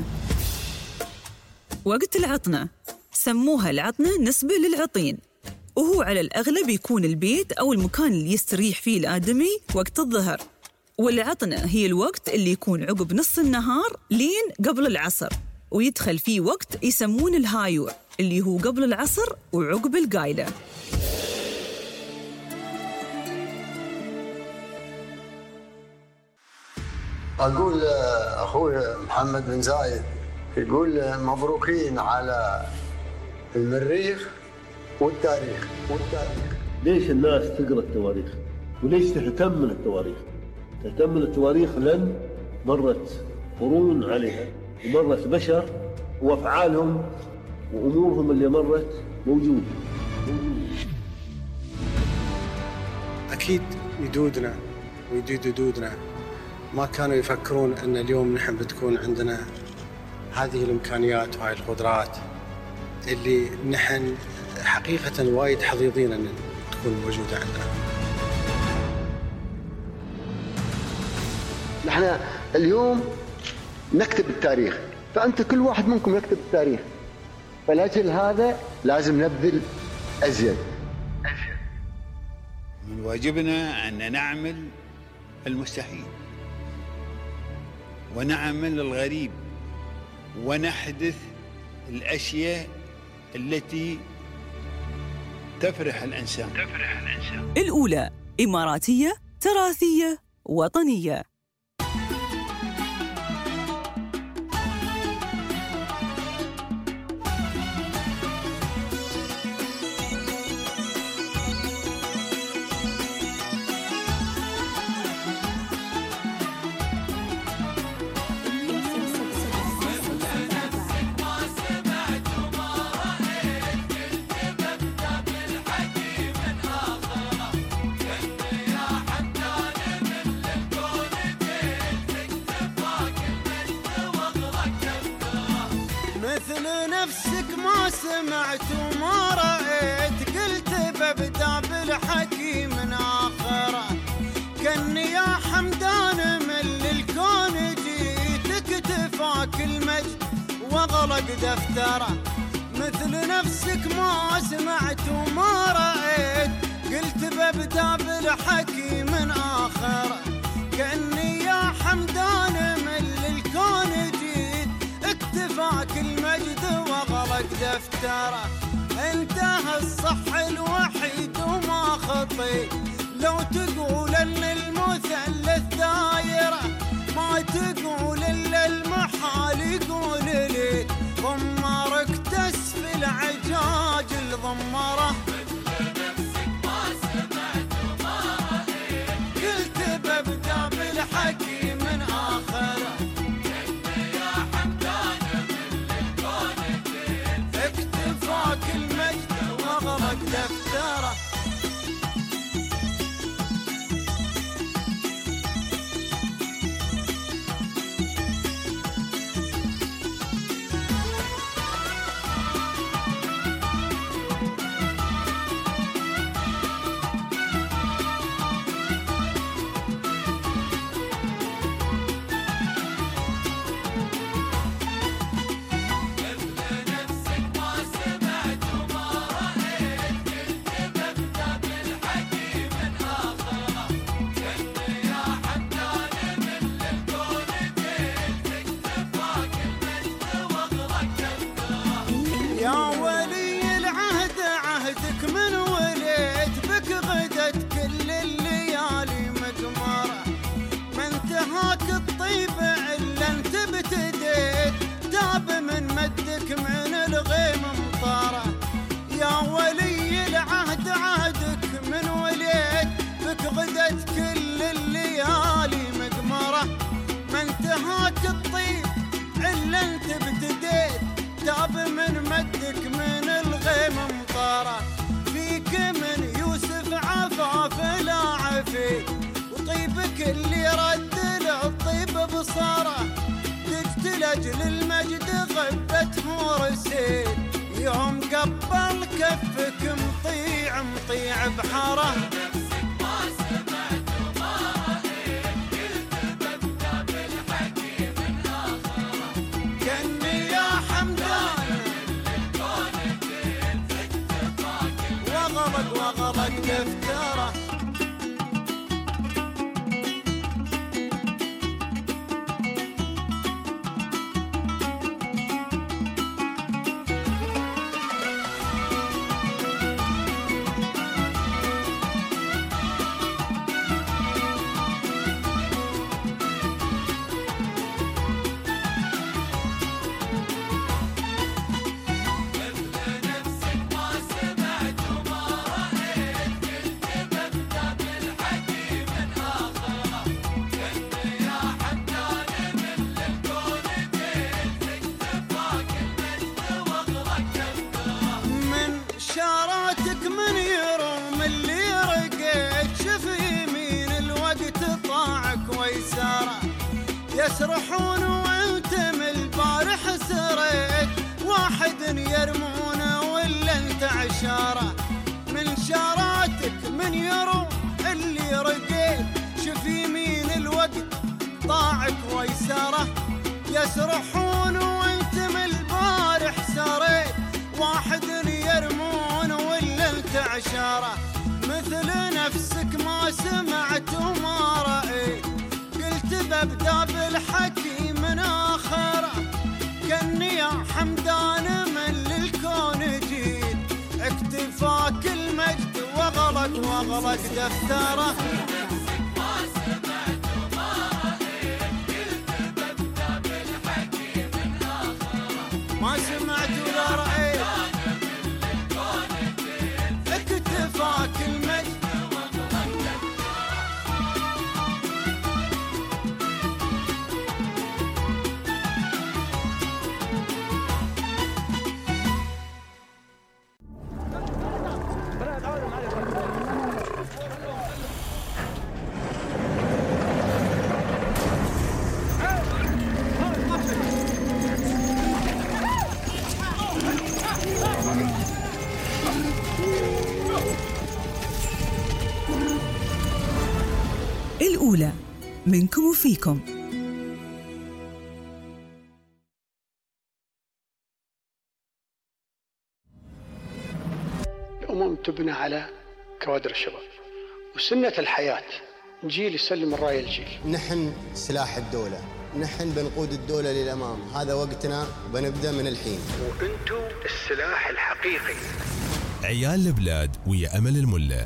وقت العطنة سموها العطنة نسبة للعطين، وهو على الأغلب يكون البيت أو المكان اللي يستريح فيه الآدمي وقت الظهر. والعطنة هي الوقت اللي يكون عقب نص النهار لين قبل العصر، ويدخل فيه وقت يسمون الهايور اللي هو قبل العصر وعقب القايلة. أقول أخوي محمد بن زايد يقول مبروكين على المريخ والتاريخ والتاريخ. ليش الناس تقرأ التواريخ؟ وليش تهتم من التواريخ؟ تهتم من التواريخ لأن مرت قرون عليها ومرت بشر وأفعالهم وأمورهم اللي مرت موجودة. أكيد جدودنا وجدود جدودنا ما كانوا يفكرون أن اليوم نحن بتكون عندنا هذه الإمكانيات وهذه القدرات اللي نحن حقيقة وايد حظيظين أن تكون موجودة عندنا. نحن اليوم نكتب التاريخ، فأنت كل واحد منكم يكتب التاريخ، فلأجل هذا لازم نبذل أزيد. من واجبنا أن نعمل المستحيل ونعمل الغريب ونحدث الأشياء التي تفرح الإنسان. تفرح الإنسان. الأولى إماراتية تراثية وطنية. نفسك ما سمعت وما رأيت، قلت ببدأ بالحكي من آخره، كني يا حمدان من الكون جيت اكتفاك المجد واغلق دفتره. مثل نفسك ما سمعت وما رأيت، قلت ببدأ بالحكي من آخره، كني يا حمدان من الكون جيت اكتفاك المجد واغلق دفتره. انتهى الصح الوحيد وما خطي، لو تقول ان المثلث دايره، ما تقول الا المحال يقول لي ضمرك تسفي العجاج الضمره. قلت ببدا بالحكي من اخره، اكتفاك المجد واغلق دفتره. من الغيم مطارة يا ولي العهد، عهدك من وليت بك غدت كل الليالي مقمرة. طالته رسيت يوم قبل كفك مطيع مطيع بحاره كأني يا حمدان وغلق وغلق دفتره يسرحون وانت من البارح سريت واحد يرمونه ولا انت عشاره من شاراتك من يروم اللي رقيت شوف يمين الوقت طاعك ويساره يسرحون وانت من البارح سريت واحد يرمونه ولا انت عشاره مثل نفسك ما سمعت وما رأيت ببدأ بالحكي من آخره كأني يا حمدان من للكون جيت اكتفاك المجد وغلق وغلق دفتره ما سمعت ولا رأيت اكتفاك المجد الأولى منكم وفيكم. الأمم تبنى على كوادر الشباب وسنة الحياة، جيل يسلم الراية الجيل. نحن سلاح الدولة، نحن بنقود الدولة للأمام، هذا وقتنا وبنبدأ من الحين. وأنتم السلاح الحقيقي. عيال البلاد ويا أمل الملا.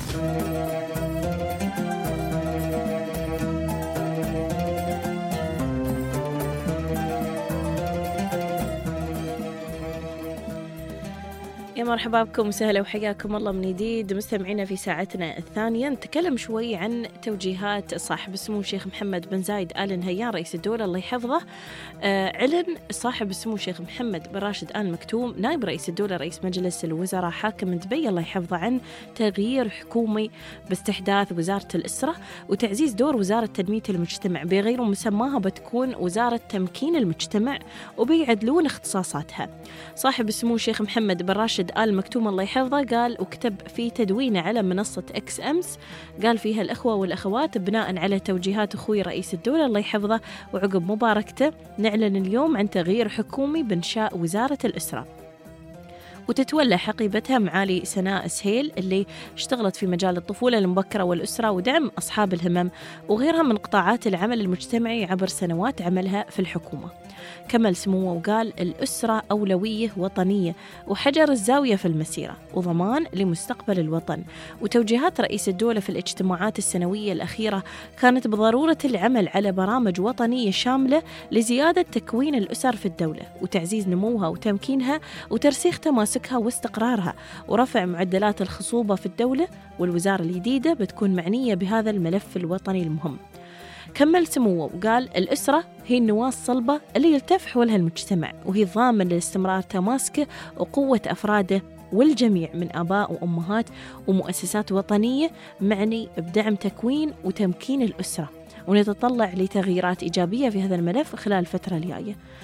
يا مرحبا بكم وسهلا وحياكم الله من جديد مستمعينا في ساعتنا الثانية. نتكلم شوي عن توجيهات صاحب السمو الشيخ محمد بن زايد آل نهيان رئيس الدولة الله يحفظه. آه علن صاحب السمو الشيخ محمد بن راشد آل مكتوم نائب رئيس الدولة رئيس مجلس الوزراء حاكم دبي الله يحفظه عن تغيير حكومي باستحداث وزارة الأسرة وتعزيز دور وزارة تنمية المجتمع بغير مسماها بتكون وزارة تمكين المجتمع وبيعدلون اختصاصاتها. صاحب السمو الشيخ محمد بن راشد آل مكتوم الله يحفظه قال وكتب في تدوينه على منصة إكس أمس، قال فيها الأخوة والأخوات بناء على توجيهات أخوي رئيس الدولة الله يحفظه وعقب مباركته نعلن اليوم عن تغيير حكومي بإنشاء وزارة الأسرة، وتتولى حقيبتها معالي سناء سهيل اللي اشتغلت في مجال الطفولة المبكرة والأسرة ودعم أصحاب الهمم وغيرها من قطاعات العمل المجتمعي عبر سنوات عملها في الحكومة. كمل سموه وقال الأسرة أولوية وطنية وحجر الزاوية في المسيرة وضمان لمستقبل الوطن. وتوجيهات رئيس الدولة في الاجتماعات السنوية الأخيرة كانت بضرورة العمل على برامج وطنية شاملة لزيادة تكوين الأسر في الدولة وتعزيز نموها وتمكينها وترسيخ تماسكها واستقرارها ورفع معدلات الخصوبة في الدولة، والوزارة الجديدة بتكون معنية بهذا الملف الوطني المهم. كمل سموه وقال الأسرة هي النواة الصلبة اللي يلتف حولها المجتمع وهي الضامن لاستمرار تماسكه وقوة أفراده والجميع من آباء وأمهات ومؤسسات وطنية معني بدعم تكوين وتمكين الأسرة، ونتطلع لتغييرات إيجابية في هذا الملف خلال الفترة الجاية.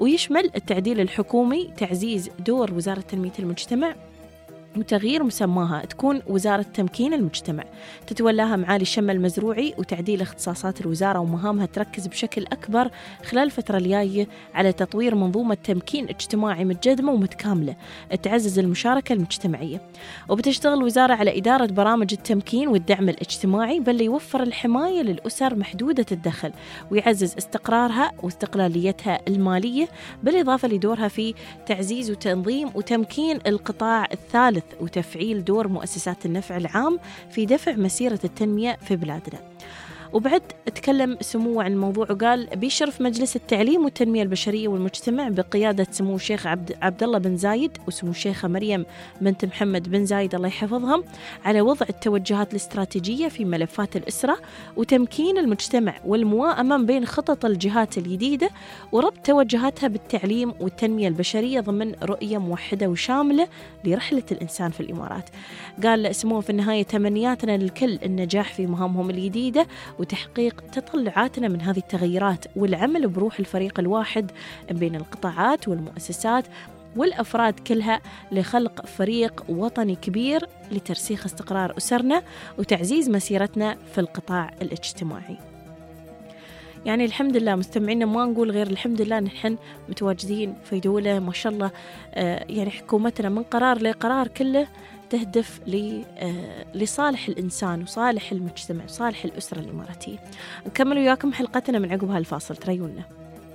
ويشمل التعديل الحكومي، تعزيز دور وزارة تنمية المجتمع وتغيير مسماها تكون وزارة تمكين المجتمع، تتولاها معالي الشمة المزروعي، وتعديل اختصاصات الوزارة ومهامها تركز بشكل أكبر خلال الفترة الجاية على تطوير منظومة تمكين اجتماعي متجدمة ومتكاملة تعزز المشاركة المجتمعية. وبتشتغل الوزارة على إدارة برامج التمكين والدعم الاجتماعي، بل يوفر الحماية للأسر محدودة الدخل ويعزز استقرارها واستقلاليتها المالية، بالإضافة لدورها في تعزيز وتنظيم وتمكين القطاع الثالث وتفعيل دور مؤسسات النفع العام في دفع مسيرة التنمية في بلادنا. وبعد تكلم سموه عن الموضوع وقال بيشرف مجلس التعليم والتنمية البشرية والمجتمع بقيادة سمو الشيخ عبد عبد الله بن زايد وسمو الشيخة مريم بنت محمد بن زايد الله يحفظهم على وضع التوجهات الاستراتيجية في ملفات الأسرة وتمكين المجتمع والموائمة بين خطط الجهات الجديدة وربط توجهاتها بالتعليم والتنمية البشرية ضمن رؤية موحدة وشاملة لرحلة الإنسان في الإمارات. قال سموه في النهاية تمنياتنا للكل النجاح في مهامهم الجديدة وتحقيق تطلعاتنا من هذه التغيرات والعمل بروح الفريق الواحد بين القطاعات والمؤسسات والأفراد كلها لخلق فريق وطني كبير لترسيخ استقرار أسرنا وتعزيز مسيرتنا في القطاع الاجتماعي. يعني الحمد لله مستمعينا، ما نقول غير الحمد لله نحن متواجدين في دولة ما شاء الله يعني حكومتنا من قرار لقرار كله تهدف لصالح الإنسان وصالح المجتمع وصالح الأسرة الإماراتية. نكمل وياكم حلقتنا من عقب هالفاصل، تريونا.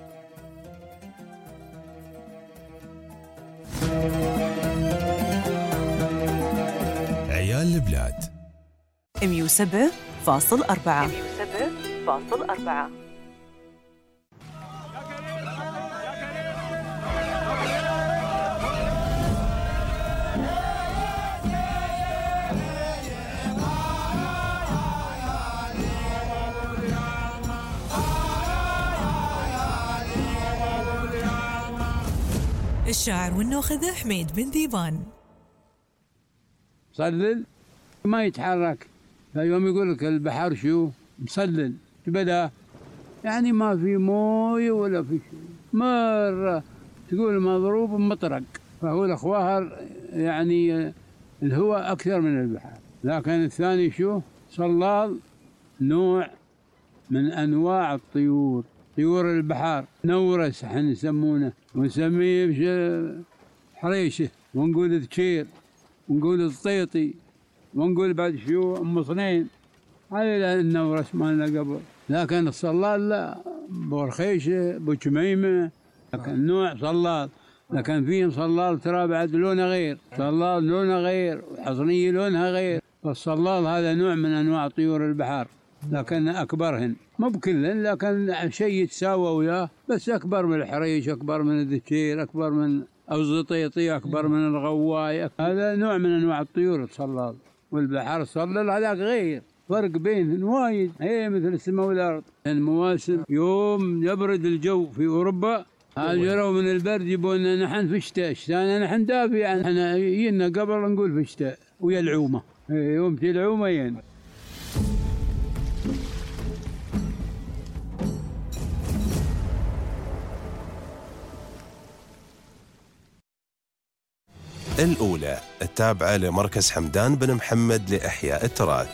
عيال البلاد مية وسبعة فاصل أربعة مية وسبعة فاصل أربعة. الشاعر والناخذة حميد بن ذيبان. مصلل ما يتحرك، فيوم يقول لك البحر شو مصلل تبدا، يعني ما في مويه ولا في شيء، مرة تقول مضروب مطرق، فهو الأخواهر يعني الهواء أكثر من البحر. لكن الثاني شو صلال، نوع من أنواع الطيور، طيور البحر، نورس احنا نسمونه ونسميه حريشه، ونقول الذكير، ونقول الطيطي، ونقول بعد شو ام صنين، هذا النورس مالنا قبل. لكن الصلال لا، بورخيشه بوشميمه، لكن نوع صلال. لكن فيهم صلال ترى بعد لونه غير، صلال لونه غير، وحصنيه لونها غير. فالصلال هذا نوع من انواع طيور البحر، لكن أكبرهن مو بكلهن، لكن شيء يتساوى وياه، بس أكبر من الحريش، أكبر من الذكير، أكبر من الزطيطي، أكبر من الغواي. هذا نوع من أنواع الطيور الصلال. والبحر الصلال هذاك غير، فرق بينهن وايد، هي مثل السماء والأرض. المواسم يوم يبرد الجو في أوروبا هاجروا من البرد يبون نحن في الشتاء، الشتاء نحن دافي، يعني احنا ينا قبل نقول في الشتاء ويا العومة، يوم تي العومة ين. الأولى التابعة لمركز حمدان بن محمد لإحياء التراث.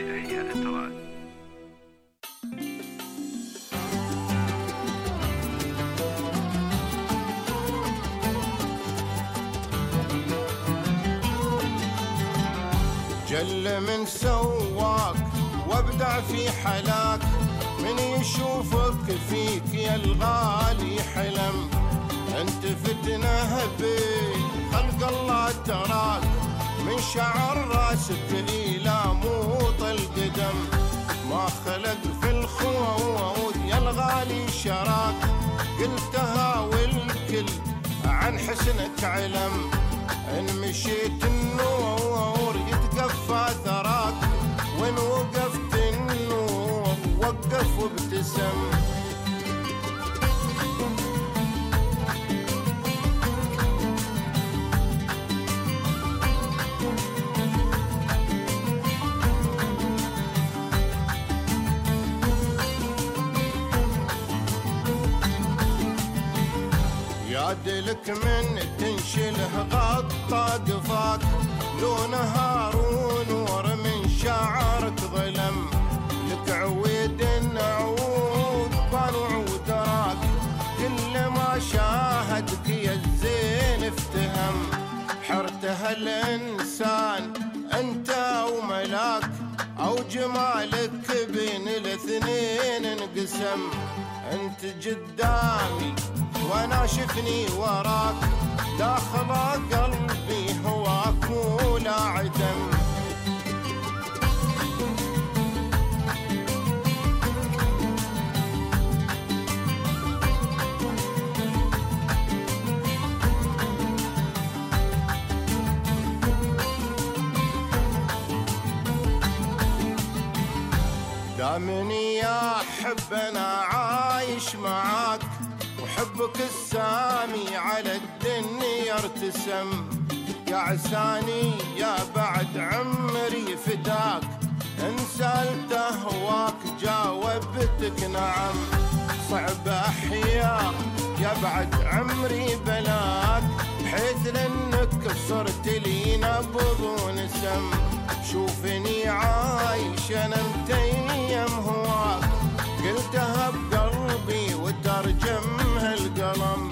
جل من سواك وابدع في حلاك، من يشوفك فيك يا الغالي حلم. انت فتنه بي خلق الله تراك، من شعر راسك الى موط القدم. ما خلق في الخوود يا الغالي شراك، قلتها والكل عن حسنك علم. ان مشيت النور يتقفى ثراك، وين وقفت النور وقف وابتسم. لك من تنشله غطى قفاك، لو نهار ونور من شعرك ظلم، لك عويد نعود بان وعود راك، كل ما شاهدك يا الزين افتهم، حرته الإنسان أنت وملاك، أو جمالك بين الاثنين انقسم، أنت قدامي وأنا شفني وراك، داخل قلبي هواك ولا عدم. دامني يا حب أنا عايش معاك، وحبك السامي على الدنيا ارتسم، يا عساني يا بعد عمري فداك، إن سألت هواك جاوبتك نعم، صعب أحيا يا بعد عمري بلاك، بحيث لأنك صرت لي نبض ونسم، شوفني عايش أنا متيم هواك، قلتها بقلبي وترجمها القلم.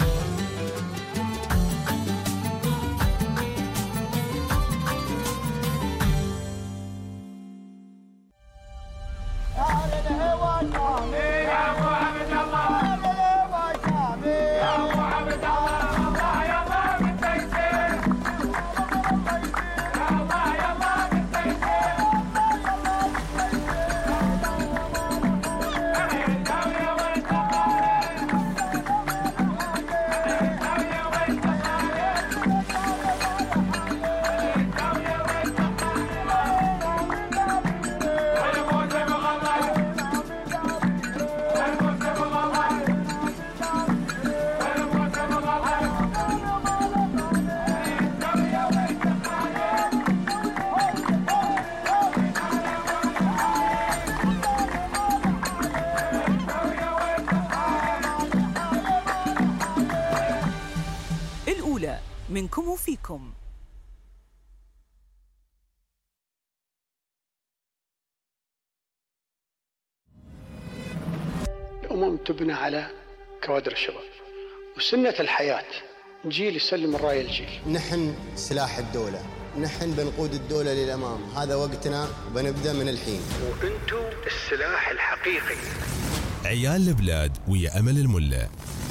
منكم وفيكم. الأمم تبنى على كوادر الشباب، وسنة الحياة جيل يسلم الراية الجيل. نحن سلاح الدولة، نحن بنقود الدولة للأمام، هذا وقتنا وبنبدأ من الحين. وأنتم السلاح الحقيقي. عيال البلاد ويا أمل الملا.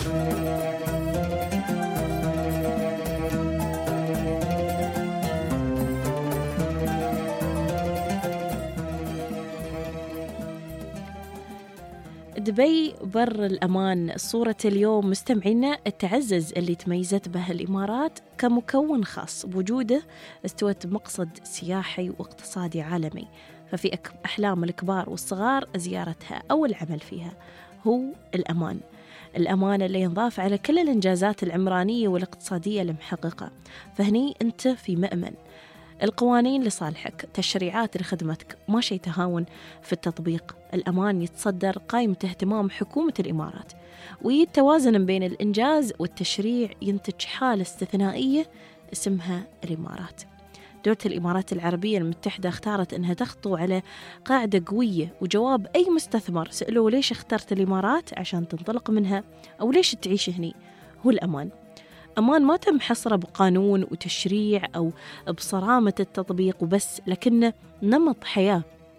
دبي بر الأمان، صورة اليوم مستمعينا التعزز اللي تميزت به الإمارات كمكون خاص بوجوده، استوت مقصد سياحي واقتصادي عالمي، ففي أحلام الكبار والصغار زيارتها أو العمل فيها هو الأمان. الأمان اللي ينضاف على كل الإنجازات العمرانية والاقتصادية المحققة، فهني أنت في مأمن. القوانين لصالحك، تشريعات لخدمتك، ما شيء تهاون في التطبيق. الأمان يتصدر قائمة اهتمام حكومة الإمارات، ويتوازن بين الإنجاز والتشريع ينتج حالة استثنائية اسمها الإمارات. دولة الإمارات العربية المتحدة اختارت أنها تخطو على قاعدة قوية، وجواب أي مستثمر سألوه ليش اخترت الإمارات عشان تنطلق منها أو ليش تعيش هني هو الأمان. أمان ما تم حصره بقانون وتشريع أو بصرامة التطبيق وبس، لكنه نمط حياة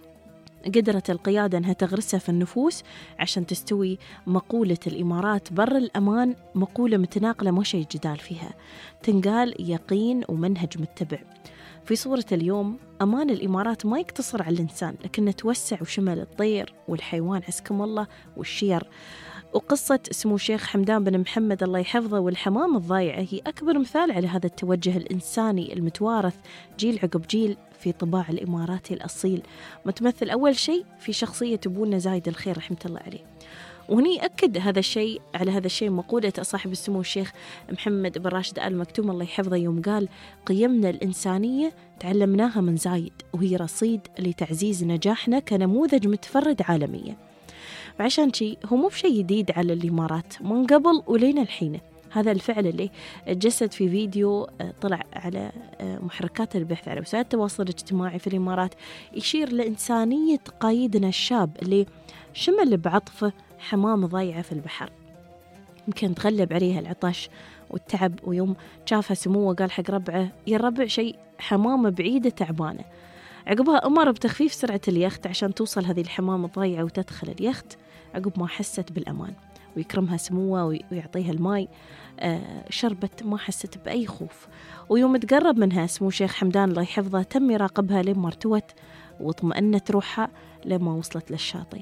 قدرت القيادة أنها تغرسها في النفوس عشان تستوي مقولة الإمارات بر الأمان، مقولة متناقلة ما شيء جدال فيها، تنقال يقين ومنهج متبع. في صورة اليوم أمان الإمارات ما يقتصر على الإنسان، لكنه توسع وشمل الطير والحيوان عزكم الله والشير. وقصة سمو الشيخ حمدان بن محمد الله يحفظه والحمام الضايعة هي أكبر مثال على هذا التوجه الإنساني المتوارث جيل عقب جيل في طباع الإماراتي الأصيل، متمثل أول شيء في شخصية أبونا زايد الخير رحمة الله عليه. وهني أكد هذا الشيء على هذا الشيء مقولة صاحب السمو الشيخ محمد بن راشد آل مكتوم الله يحفظه، يوم قال قيمنا الإنسانية تعلمناها من زايد، وهي رصيد لتعزيز نجاحنا كنموذج متفرد عالميا. وعشان شيء هو مو بشيء جديد على الإمارات، من قبل ولين الحين هذا الفعل اللي تجسد في فيديو طلع على محركات البحث على وسائل التواصل الاجتماعي في الإمارات، يشير لإنسانية قايدنا الشاب اللي شمل بعطفه حمامة ضايعة في البحر، يمكن تغلب عليها العطش والتعب، ويوم شافها سموه قال حق ربعه يا ربع شيء حمامة بعيدة تعبانة. عقبها أمر بتخفيف سرعة اليخت عشان توصل هذه الحمامة الضايعة وتدخل اليخت، عقب ما حست بالأمان ويكرمها سموه ويعطيها الماء. آه شربت ما حست بأي خوف، ويوم تقرب منها سمو شيخ حمدان الله يحفظه تم يراقبها لما ارتوت واطمأنت روحها لما وصلت للشاطئ،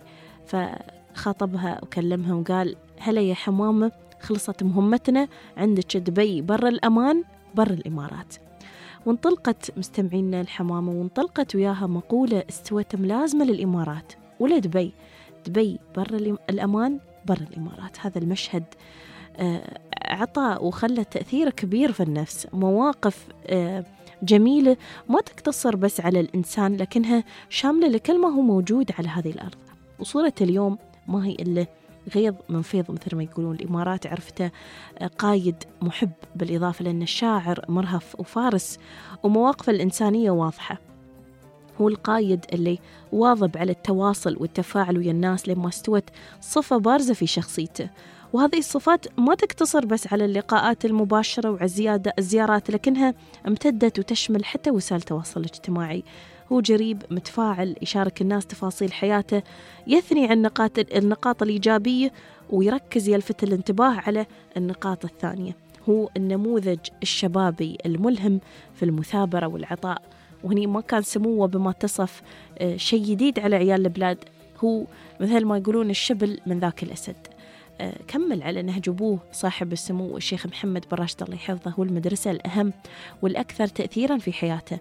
فخاطبها وكلمها وقال هلا يا حمامة، خلصت مهمتنا عندك دبي بر الأمان بر الإمارات. وانطلقت مستمعينا الحمامة، وانطلقت وياها مقولة استوت ملازمة للإمارات ولا دبي، دبي بر الأمان بر الإمارات. هذا المشهد آه عطى وخلى تأثير كبير في النفس، مواقف آه جميلة ما تقتصر بس على الإنسان لكنها شاملة لكل ما هو موجود على هذه الأرض. وصورة اليوم ما هي إلا غيظ من فيض مثل ما يقولون. الإمارات عرفته قايد محب، بالإضافة لأنه شاعر مرهف وفارس، ومواقفه الإنسانية واضحة. هو القايد اللي واظب على التواصل والتفاعل ويا الناس لما استوت صفة بارزة في شخصيته. وهذه الصفات ما تقتصر بس على اللقاءات المباشرة وعلى الزيارات، لكنها امتدت وتشمل حتى وسائل التواصل الاجتماعي. هو جريب متفاعل، يشارك الناس تفاصيل حياته، يثني عن النقاط النقاط الإيجابية ويركز يلفت الانتباه على النقاط الثانية. هو النموذج الشبابي الملهم في المثابرة والعطاء. وهني ما كان سموه بما تصف شيء جديد على عيال البلاد، هو مثل ما يقولون الشبل من ذاك الأسد. كمل على نهج أبوه صاحب السمو الشيخ محمد بن راشد الله يحفظه، هو المدرسة الأهم والأكثر تأثيرا في حياته.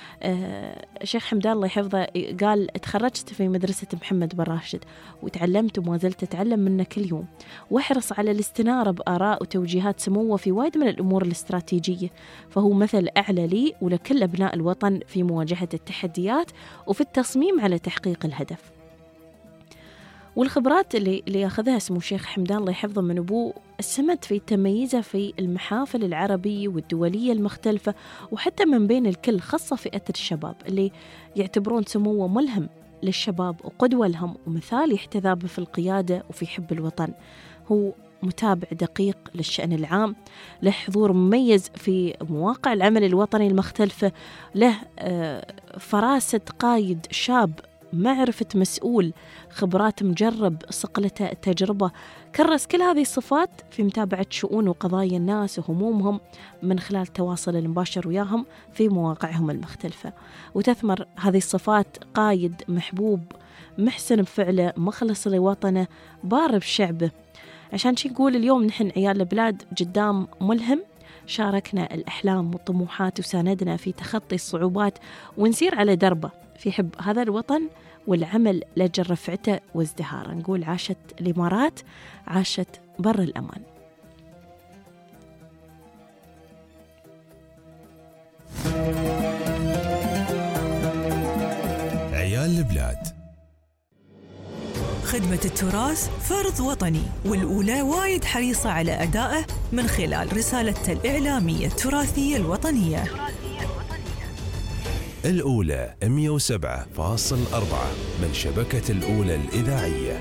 الشيخ حمدان الله يحفظه قال تخرجت في مدرسة محمد بن راشد وتعلمت وما زلت أتعلم منه كل يوم، واحرص على الاستنارة بآراء وتوجيهات سموه في وايد من الأمور الاستراتيجية، فهو مثل أعلى لي ولكل أبناء الوطن في مواجهة التحديات وفي التصميم على تحقيق الهدف. والخبرات اللي اللي ياخذها سمو الشيخ حمدان الله يحفظه من أبوه السمت في تميزه في المحافل العربية والدولية المختلفة، وحتى من بين الكل، خاصة فئة الشباب اللي يعتبرون سموه ملهم للشباب وقدوة لهم ومثال يحتذى به في القيادة وفي حب الوطن. هو متابع دقيق للشأن العام، له حضور مميز في مواقع العمل الوطني المختلفة، له فراسة قايد شاب، معرفة مسؤول، خبرات مجرب، صقلته التجربة. كرس كل هذه الصفات في متابعة شؤون وقضايا الناس وهمومهم من خلال التواصل المباشر وياهم في مواقعهم المختلفة. وتثمر هذه الصفات قايد محبوب، محسن بفعله، مخلص لوطنه، بار بشعبه. عشان شي نقول اليوم نحن عيال البلاد قدام ملهم، شاركنا الأحلام والطموحات وساندنا في تخطي الصعوبات ونسير على دربه في حب هذا الوطن والعمل لأجل رفعته وازدهاره. نقول عاشت الإمارات، عاشت بر الأمان. عيال البلاد. خدمة التراث فرض وطني، والأولى وايد حريصة على أدائه من خلال رسالتها الإعلامية التراثية الوطنية. الأولى مئة وسبعة فاصل أربعة من شبكة الأولى الإذاعية.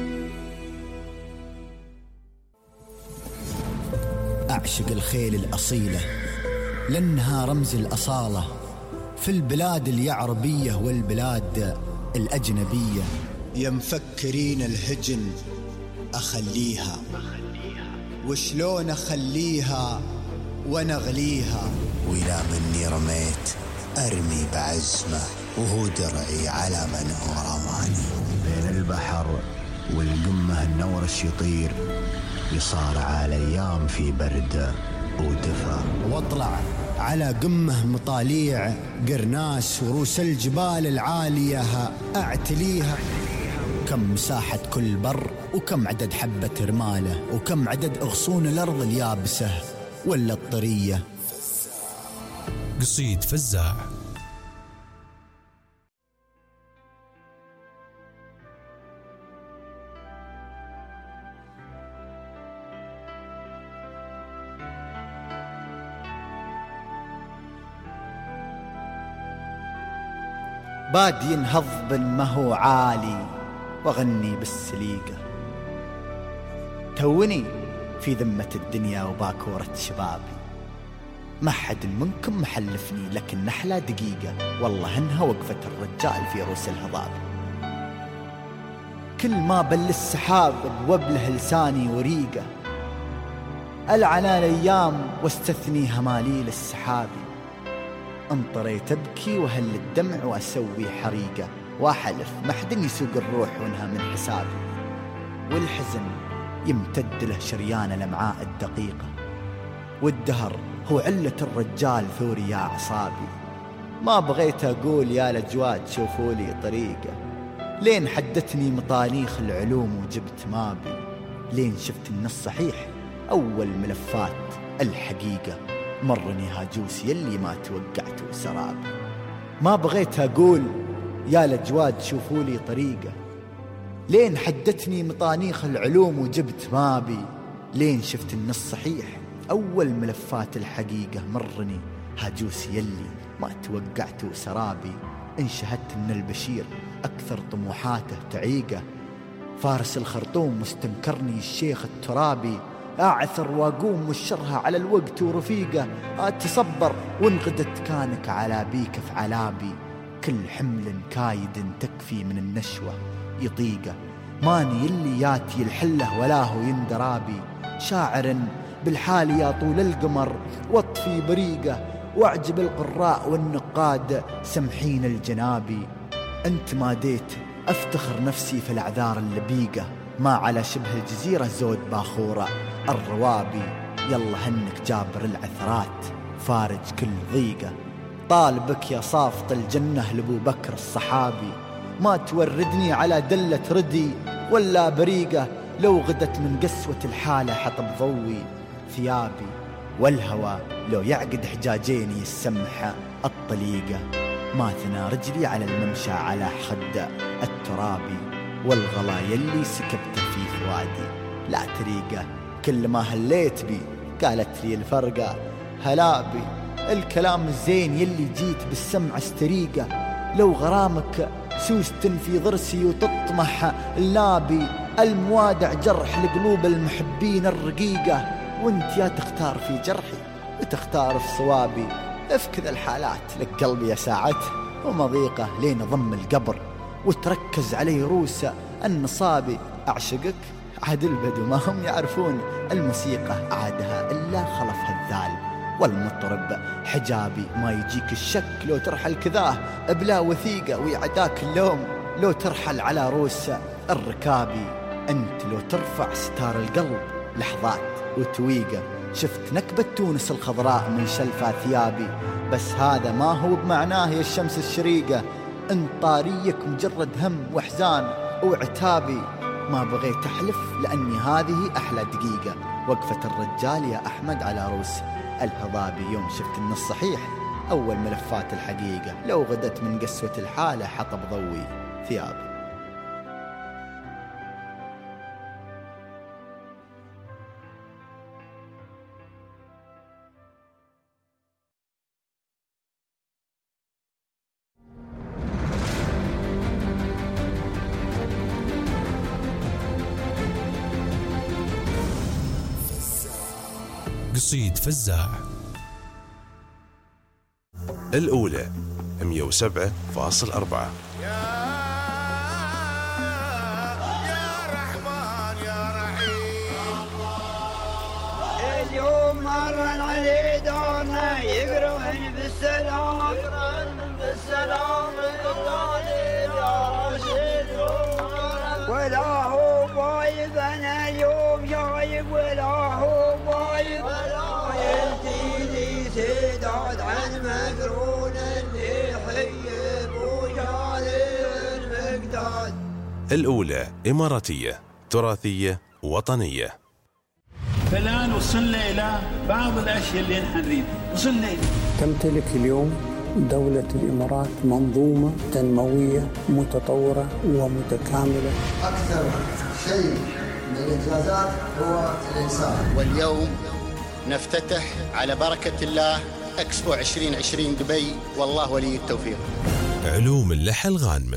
أعشق الخيل الأصيلة لأنها رمز الأصالة في البلاد اليعربية والبلاد الأجنبية. يا مفكرين الهجن أخليها، وشلون أخليها ونغليها، وإلى مني رميت أرمي بعزمه وهو درعي على من هو رماني. بين البحر والقمة النورش يطير، يصارع الأيام في برد ودفا، واطلع على قمة مطاليع قرناس وروس الجبال العالية أعتليها. كم مساحة كل بر، وكم عدد حبة رماله، وكم عدد أغصون الأرض اليابسة ولا الطرية. قصيد فزاع. باد ينهض ما هو عالي وغني بالسليقة. توني في ذمة الدنيا وباكورة شبابي، ما حد منكم محلفني لكن نحلى دقيقة، والله انها وقفة الرجال في روس الهضاب. كل ما بل السحاب بوبله لساني وريقة، ألعن الأيام واستثني هماليل السحابي. انطريت أبكي وهل الدمع وأسوي حريقة، وأحلف محد يسوق الروح وانها من حسابي. والحزن يمتد له شريان الأمعاء الدقيقة، والدهر هو علة الرجال ثوري يا عصابي. ما بغيت أقول يا لجواد شوفوا لي طريقة، لين حدتني مطانيخ العلوم وجبت مابي. لين شفت إن الصحيح أول ملفات الحقيقة، مرني هاجوس يلي ما توقعت سرابي. ما بغيت أقول يا لجواد شوفوا لي طريقة، لين حدتني مطانيخ العلوم وجبت مابي. لين شفت إن الصحيح أول ملفات الحقيقة، مرني هاجوس يلي ما توقعت سرابي. انشهدت إن البشير أكثر طموحاته تعيقة، فارس الخرطوم مستنكرني الشيخ الترابي. أعثر وأقوم والشرها على الوقت ورفيقة، أتصبر وانغدت كانك على بيك في علابي. كل حمل كايد تكفي من النشوة يطيقة، ماني اللي ياتي الحله ولا هو يندرابي. شاعر بالحال يا طول القمر واطفي بريقة، واعجب القراء والنقاد سمحين الجنابي. انت ما ديت افتخر نفسي في الاعذار اللبيقة، ما على شبه الجزيرة زود باخورة الروابي. يلا هنك جابر العثرات فارج كل ضيقة، طالبك يا صافط الجنة لابو بكر الصحابي. ما توردني على دلة ردي ولا بريقة، لو غدت من قسوة الحالة حطب ضوي ثيابي. والهوى لو يعقد حجاجين يسمح الطليقة، ما ثنى رجلي على الممشى على خد الترابي. والغلا يلي سكبت في فوادي لا تريقة، كل ما هليت بي قالت لي الفرقة هلابي. الكلام الزين يلي جيت بالسمع استريقة، لو غرامك سوست في ضرسي وتطمح النابي. الموادع جرح لقلوب المحبين الرقيقة، وانت يا تختار في جرحي وتختار في صوابي. افكذ الحالات لك قلبي يا ساعته ومضيقة، لين ضم القبر وتركز علي روسة النصابي. أعشقك عاد البدو ما هم يعرفون الموسيقى عادها إلا خلفها الذال. والمطرب حجابي ما يجيك الشك لو ترحل كذاه بلا وثيقة، ويعداك اللوم لو ترحل على روس الركابي. أنت لو ترفع ستار القلب لحظات وتويقة، شفت نكبة تونس الخضراء من شلفة ثيابي. بس هذا ما هو بمعناه يا الشمس الشريقة، انت طاريك مجرد هم وحزان وعتابي. ما بغيت أحلف لأني هذه أحلى دقيقة، وقفة الرجال يا أحمد على روس الهضابي. يوم شفت إن الصحيح أول ملفات الحقيقة، لو غدت من قسوة الحالة حطب ضوي ثيابي. قصيد فزاع الأولى مئة وسبعة فاصلة أربعة. اليوم مرن علي دورنا يقرون بالسلام بالسلام ولا هو بايب انا اليوم جايب ولا هو بايب يلتيني سداد عن مقرون اللي حيب وجاري المقداد. الأولى إماراتية تراثية وطنية. فالآن وصلنا إلى بعض الأشياء اللي نحن نريد وصلنا إلى. تمتلك اليوم دولة الإمارات منظومة تنموية متطورة ومتكاملة. أكثر شيء من الإنجازات هو الإنسان. واليوم نفتتح على بركة الله إكسبو عشرين عشرين دبي، والله ولي التوفيق. علوم اللحى الغانمة.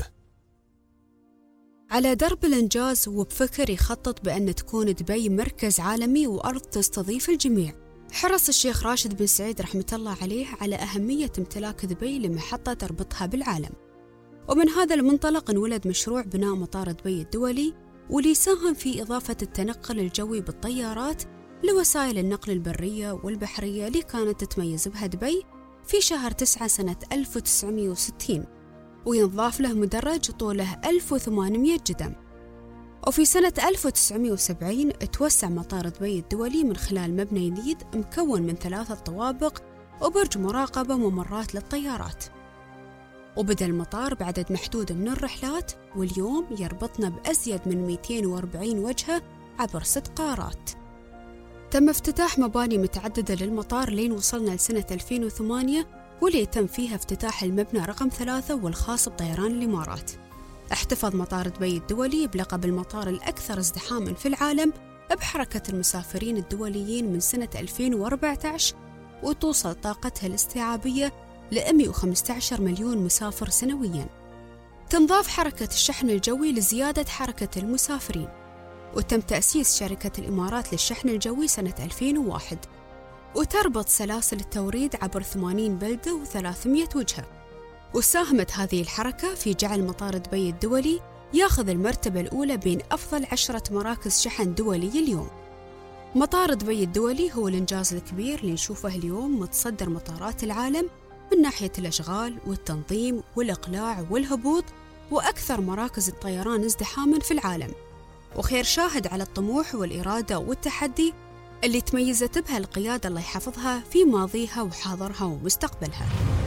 على درب الإنجاز وبفكر يخطط بأن تكون دبي مركز عالمي وأرض تستضيف الجميع، حرص الشيخ راشد بن سعيد رحمة الله عليه على أهمية امتلاك دبي لمحطة تربطها بالعالم. ومن هذا المنطلق انولد مشروع بناء مطار دبي الدولي، واللي يساهم في إضافة التنقل الجوي بالطيارات لوسائل النقل البرية والبحرية اللي كانت تتميز بها دبي في شهر تسعة سنة ألف وتسعمئة وستين، وينضاف له مدرج طوله ألف وثمانمئة جدم. وفي سنة ألف وتسعمئة وسبعين توسع مطار دبي الدولي من خلال مبنى جديد مكون من ثلاثة طوابق وبرج مراقبة وممرات للطيارات. وبدأ المطار بعدد محدود من الرحلات، واليوم يربطنا بأزيد من مئتين وأربعين وجهة عبر ست قارات. تم افتتاح مباني متعددة للمطار لين وصلنا لسنة ألفين وثمانية، واللي تم فيها افتتاح المبنى رقم ثلاثة والخاص بطيران الإمارات. احتفظ مطار دبي الدولي بلقب المطار الأكثر ازدحاما في العالم بحركة المسافرين الدوليين من سنة ألفين وأربعة عشر، وتوصل طاقتها الاستيعابية ل مئة وخمسة عشر مليون مسافر سنويا. تنضاف حركة الشحن الجوي لزيادة حركة المسافرين، وتم تأسيس شركة الإمارات للشحن الجوي سنة ألفين وواحد، وتربط سلاسل التوريد عبر ثمانين بلدة وثلاثمئة وجهة. وساهمت هذه الحركة في جعل مطار دبي الدولي ياخذ المرتبة الأولى بين أفضل عشرة مراكز شحن دولية اليوم. مطار دبي الدولي هو الإنجاز الكبير اللي نشوفه اليوم متصدر مطارات العالم من ناحية الأشغال والتنظيم والإقلاع والهبوط، وأكثر مراكز الطيران ازدحاما في العالم، وخير شاهد على الطموح والإرادة والتحدي اللي تميزت بها القيادة الله يحفظها في ماضيها وحاضرها ومستقبلها.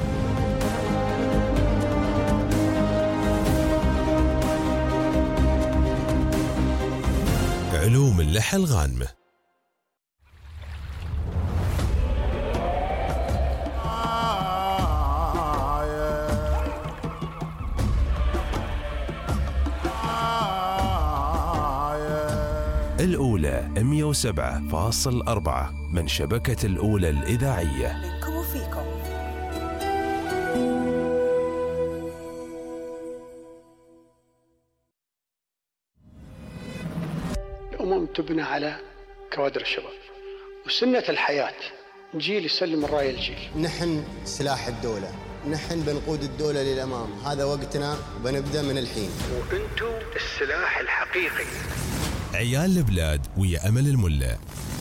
علوم اللحى الغانمة. الأولى مئة وسبعة فاصل أربعة من شبكة الأولى الإذاعية. منكم وفيكم. الأمم تبنى على كوادر الشباب، وسنة الحياة جيل يسلم الراية الجيل. نحن سلاح الدولة، نحن بنقود الدولة للأمام، هذا وقتنا وبنبدأ من الحين. وأنتم السلاح الحقيقي. عيال البلاد ويا أمل الملا.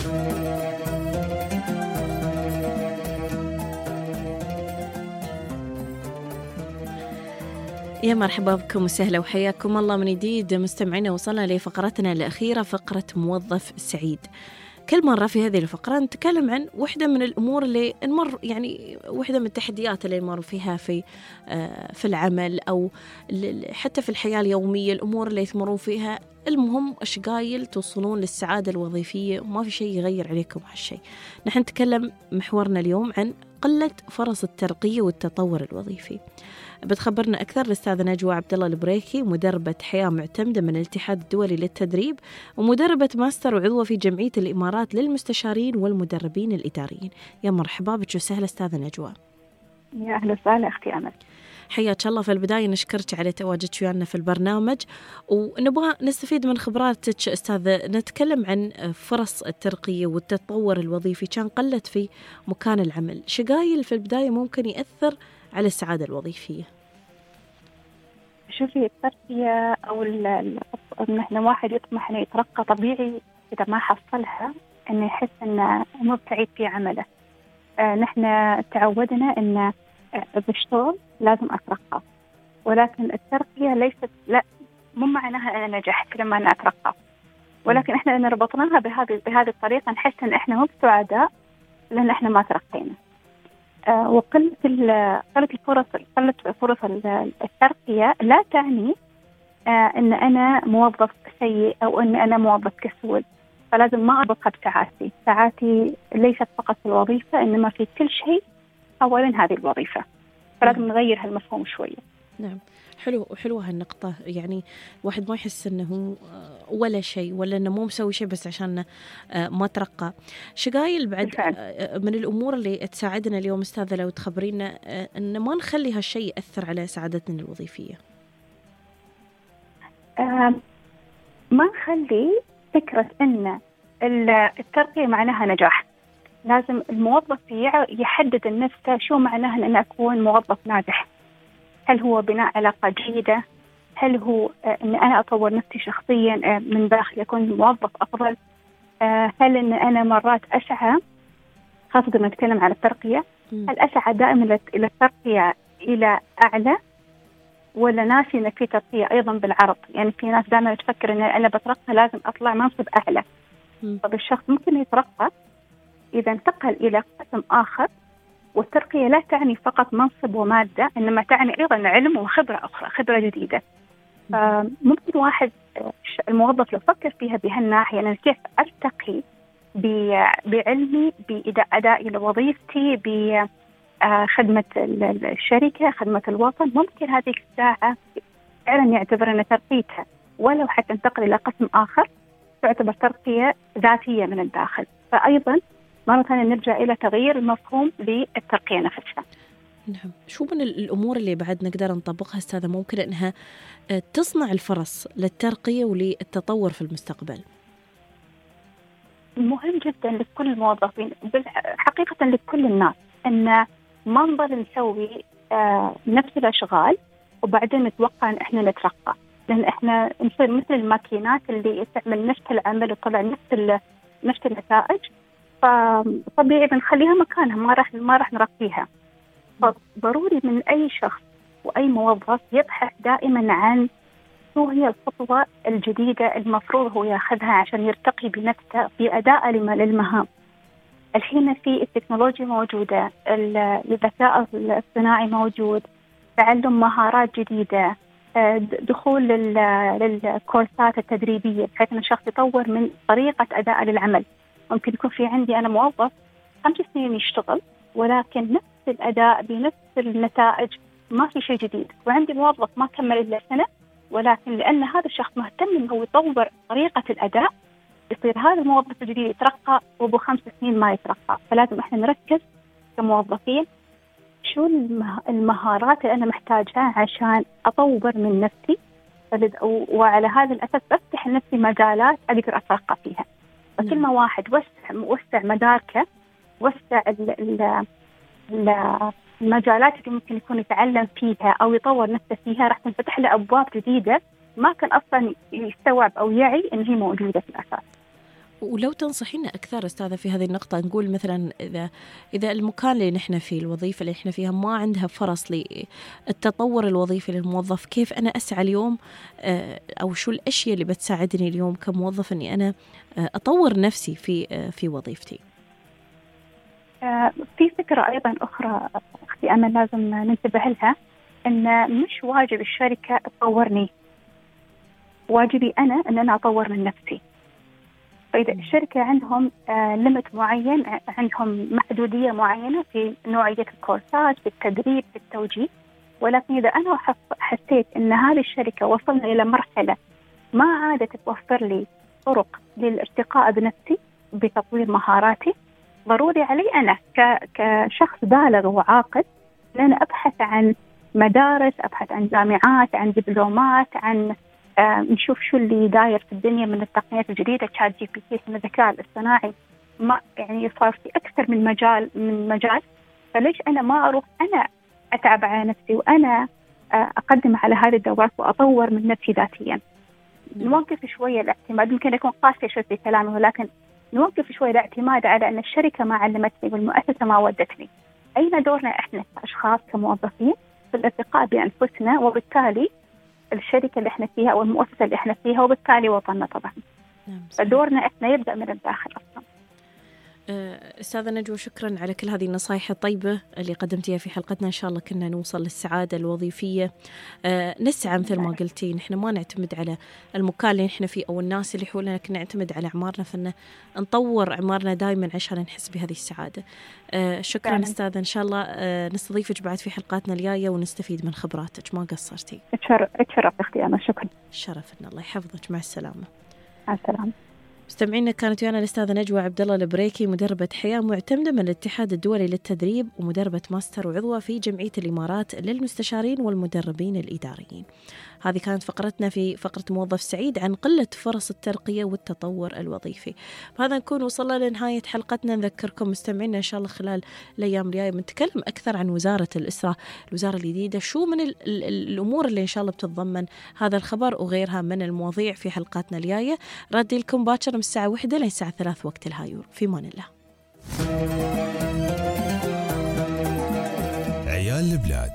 يا مرحبا بكم وسهلا وحياكم الله من جديد مستمعينا. وصلنا لفقرتنا الأخيرة، فقرة موظف سعيد. كل مرة في هذه الفقرة نتكلم عن وحدة من الأمور اللي نمر، يعني وحدة من التحديات اللي نمر فيها في في العمل أو حتى في الحياة اليومية، الأمور اللي تمرون فيها. المهم إيش قايل توصلون للسعادة الوظيفية، وما في شيء يغير عليكم هالشيء. نحن نتكلم محورنا اليوم عن قلة فرص الترقية والتطور الوظيفي. بتخبرنا أكثر الأستاذة نجوى عبد الله البريكي، مدربة حياة معتمدة من الاتحاد الدولي للتدريب، ومدربة ماستر وعضوة في جمعية الإمارات للمستشارين والمدربين الإداريين. يا مرحبا بك وسهلا أستاذة نجوى. يا أهلا وسهلا أختي أمل. حياك الله. في البداية نشكرك على تواجدك ويانا في البرنامج، ونبغى نستفيد من خبراتك أستاذة. نتكلم عن فرص الترقية والتطور الوظيفي، كان قلت في مكان العمل. شقايل في البداية ممكن يأثر على السعادة الوظيفية؟ شوفي، الترقية أو إن إحنا واحد يطمح إنه يترقى طبيعي إذا ما حصلها إنه يحس إنه مو سعيد في عمله. آه نحن تعودنا إن بالشغل لازم أترقى، ولكن الترقية ليست، لا مو معناها أنا نجحت لما أنا أترقى، ولكن إحنا إن ربطناها بهذه بهذه الطريقة نحس إن إحنا مو سعداء لأن إحنا ما ترقينا. آه وقلة قلة الفرص قلة فرص الترقية لا تعني آه إن أنا موظف سيء أو إن أنا موظف كسول، فلازم ما أربطها بساعاتي. ساعاتي ليست فقط في الوظيفة، إنما في كل شيء حوالين هذه الوظيفة، فلازم نغير هالمفهوم شوية. نعم، حلو حلوة هالنقطة. يعني واحد ما يحس أنه ولا شيء ولا أنه مو مسوي شيء بس عشان ما ترقى. شقايل بعد من الأمور اللي تساعدنا اليوم أستاذة لو تخبرينا أن ما نخلي هالشيء يأثر على سعادتنا الوظيفية. ما نخلي فكرة أن الترقية معناها نجاح. لازم الموظف يحدد لنفسه شو معناها أن أكون موظف ناجح. هل هو بناء علاقة جيدة؟ هل هو أن أنا أطور نفسي شخصيا من داخل أكون موظف أفضل؟ هل أن أنا مرات أسعى، خاصة لما نتكلم على الترقية، هل أسعى دائما إلى الترقية إلى أعلى، ولا ناسي أن في ترقية أيضا بالعرض؟ يعني في ناس دائما تفكر أن أنا بترقى لازم أطلع منصب أعلى. طب الشخص ممكن يترقى إذا انتقل إلى قسم آخر، والترقية لا تعني فقط منصب ومادة، إنما تعني أيضا علم وخبرة أخرى، خبرة جديدة. فممكن واحد الموظف لو فكر فيها بهالناحية، أنا كيف أرتقي بعلمي، بأدائي لوظيفتي، بخدمة الشركة، خدمة الوطن، ممكن هذه الساعة فعلا يعتبر أن ترقيتها ولو حتى انتقل إلى قسم آخر تعتبر ترقية ذاتية من الداخل. فأيضا مرة ثانية نرجع إلى تغيير المفهوم للترقية نفسها. نعم، شو من الأمور اللي بعد نقدر نطبقها أستاذة ممكن أنها تصنع الفرص للترقية وللتطور في المستقبل؟ مهم جدا لكل الموظفين، حقيقة لكل الناس، أن ما نضل نسوي نفس الأشغال وبعدين نتوقع أن إحنا نترقى، لأن إحنا نصير مثل الماكينات اللي تعمل نفس العمل وطلع نفس نفس النتائج، فطبيعي بنخليها مكانها، ما راح ما راح نرقيها. فضروري من أي شخص وأي موظف يبحث دائما عن شو هي الخطوة الجديدة المفروض هو ياخذها عشان يرتقي بنفسه في أداء للمهام. الحين في التكنولوجيا موجودة، الذكاء الاصطناعي موجود، تعلم مهارات جديدة، دخول للكورسات التدريبية بحيث أن الشخص يطور من طريقة أداء للعمل. ممكن يكون في عندي أنا موظف خمس سنين يشتغل ولكن نفس الأداء بنفس النتائج، ما في شيء جديد، وعندي موظف ما كمل إلا سنة ولكن لأن هذا الشخص مهتم إنه يطور طريقة الأداء يصير هذا الموظف الجديد يترقى وأبو خمس سنين ما يترقى. فلازم إحنا نركز كموظفين شو المهارات اللي أنا محتاجها عشان أطور من نفسي، وعلى هذا الأساس بفتح لنفسي مجالات أقدر أترقى فيها. وكل ما واحد وسع وسع مداركه، وسع المجالات اللي ممكن يكون يتعلم فيها أو يطور نفسه فيها، راح تنفتح له أبواب جديدة ما كان أصلا يستوعب أو يعي إن هي موجودة في الأساس. ولو تنصحينا أكثر أستاذة في هذه النقطة، نقول مثلا إذا إذا المكان اللي نحن فيه، الوظيفة اللي نحن فيها ما عندها فرص للتطور الوظيفي للموظف، كيف أنا أسعى اليوم أو شو الأشياء اللي بتساعدني اليوم كموظف إني أنا أطور نفسي في في وظيفتي؟ في فكرة أيضا أخرى أختي أمل لازم ننتبه لها، إن مش واجب الشركة تطورني، واجبي أنا إن أنا أطور من نفسي. فإذا الشركة عندهم ليمت معين، عندهم محدودية معينة في نوعية الكورسات، في التدريب، في التوجيه، ولكن إذا أنا حسيت إن هذه الشركة وصلنا إلى مرحلة ما عادت توفر لي طرق للارتقاء بنفسي بتطوير مهاراتي، ضروري علي أنا كشخص بالغ وعاقل أن أنا أبحث عن مدارس، أبحث عن جامعات، عن دبلومات، عن آه نشوف شو اللي داير في الدنيا من التقنيات الجديدة، تشات جي بي تي، من الذكاء الاصطناعي، ما يعني صار في أكثر من مجال من مجال. فليش أنا ما أروح أنا أتعب على نفسي وأنا آه أقدم على هذه الدورات وأطور من نفسي ذاتيا؟ نوقف شوية الاعتماد، ممكن يكون قاسي شوي في كلامي، ولكن نوقف شوي الاعتماد على أن الشركة ما علمتني والمؤسسة ما ودتني. أين دورنا إحنا كأشخاص كموظفين في الارتقاء بأنفسنا، وبالتالي الشركة اللي إحنا فيها أو المؤسسة اللي إحنا فيها، وبالتالي وطننا طبعا. فدورنا إحنا يبدأ من الداخل أصلا. أستاذة نجوى، شكرا على كل هذه النصائح الطيبة اللي قدمتيها في حلقتنا. إن شاء الله كنا نوصل للسعادة الوظيفية. أه نسعى مثل ما قلتي، نحن ما نعتمد على المكان اللي نحن فيه أو الناس اللي حولنا، لكن نعتمد على أعمارنا، فإن نطور أعمارنا دائما عشان نحس بهذه السعادة. أه شكرا فعلا. أستاذة، إن شاء الله أه نستضيفك بعد في حلقاتنا الجاية ونستفيد من خبراتك، ما قصرتي. اتشرف أختي أنا، شكرا. شرفنا، الله يحفظك، مع السلامة. مع السلامة. مستمعينا، كانت ويانا الأستاذة نجوى عبد الله البريكي، مدربة حياة معتمدة من الاتحاد الدولي للتدريب، ومدربة ماستر وعضوة في جمعية الإمارات للمستشارين والمدربين الإداريين. هذه كانت فقرتنا في فقرة موظف سعيد عن قلة فرص الترقية والتطور الوظيفي. بهذا نكون وصلنا لنهاية حلقتنا. نذكركم مستمعينا إن شاء الله خلال الأيام الجاية بنتكلم أكثر عن وزارة الأسرة، الوزارة الجديدة، شو من ال ال الأمور اللي إن شاء الله بتتضمن هذا الخبر وغيرها من المواضيع في حلقاتنا الجاية. ردي لكم باكر من الساعة واحدة لين الساعة ثلاث وقت الهايور. في مان الله. عيال البلاد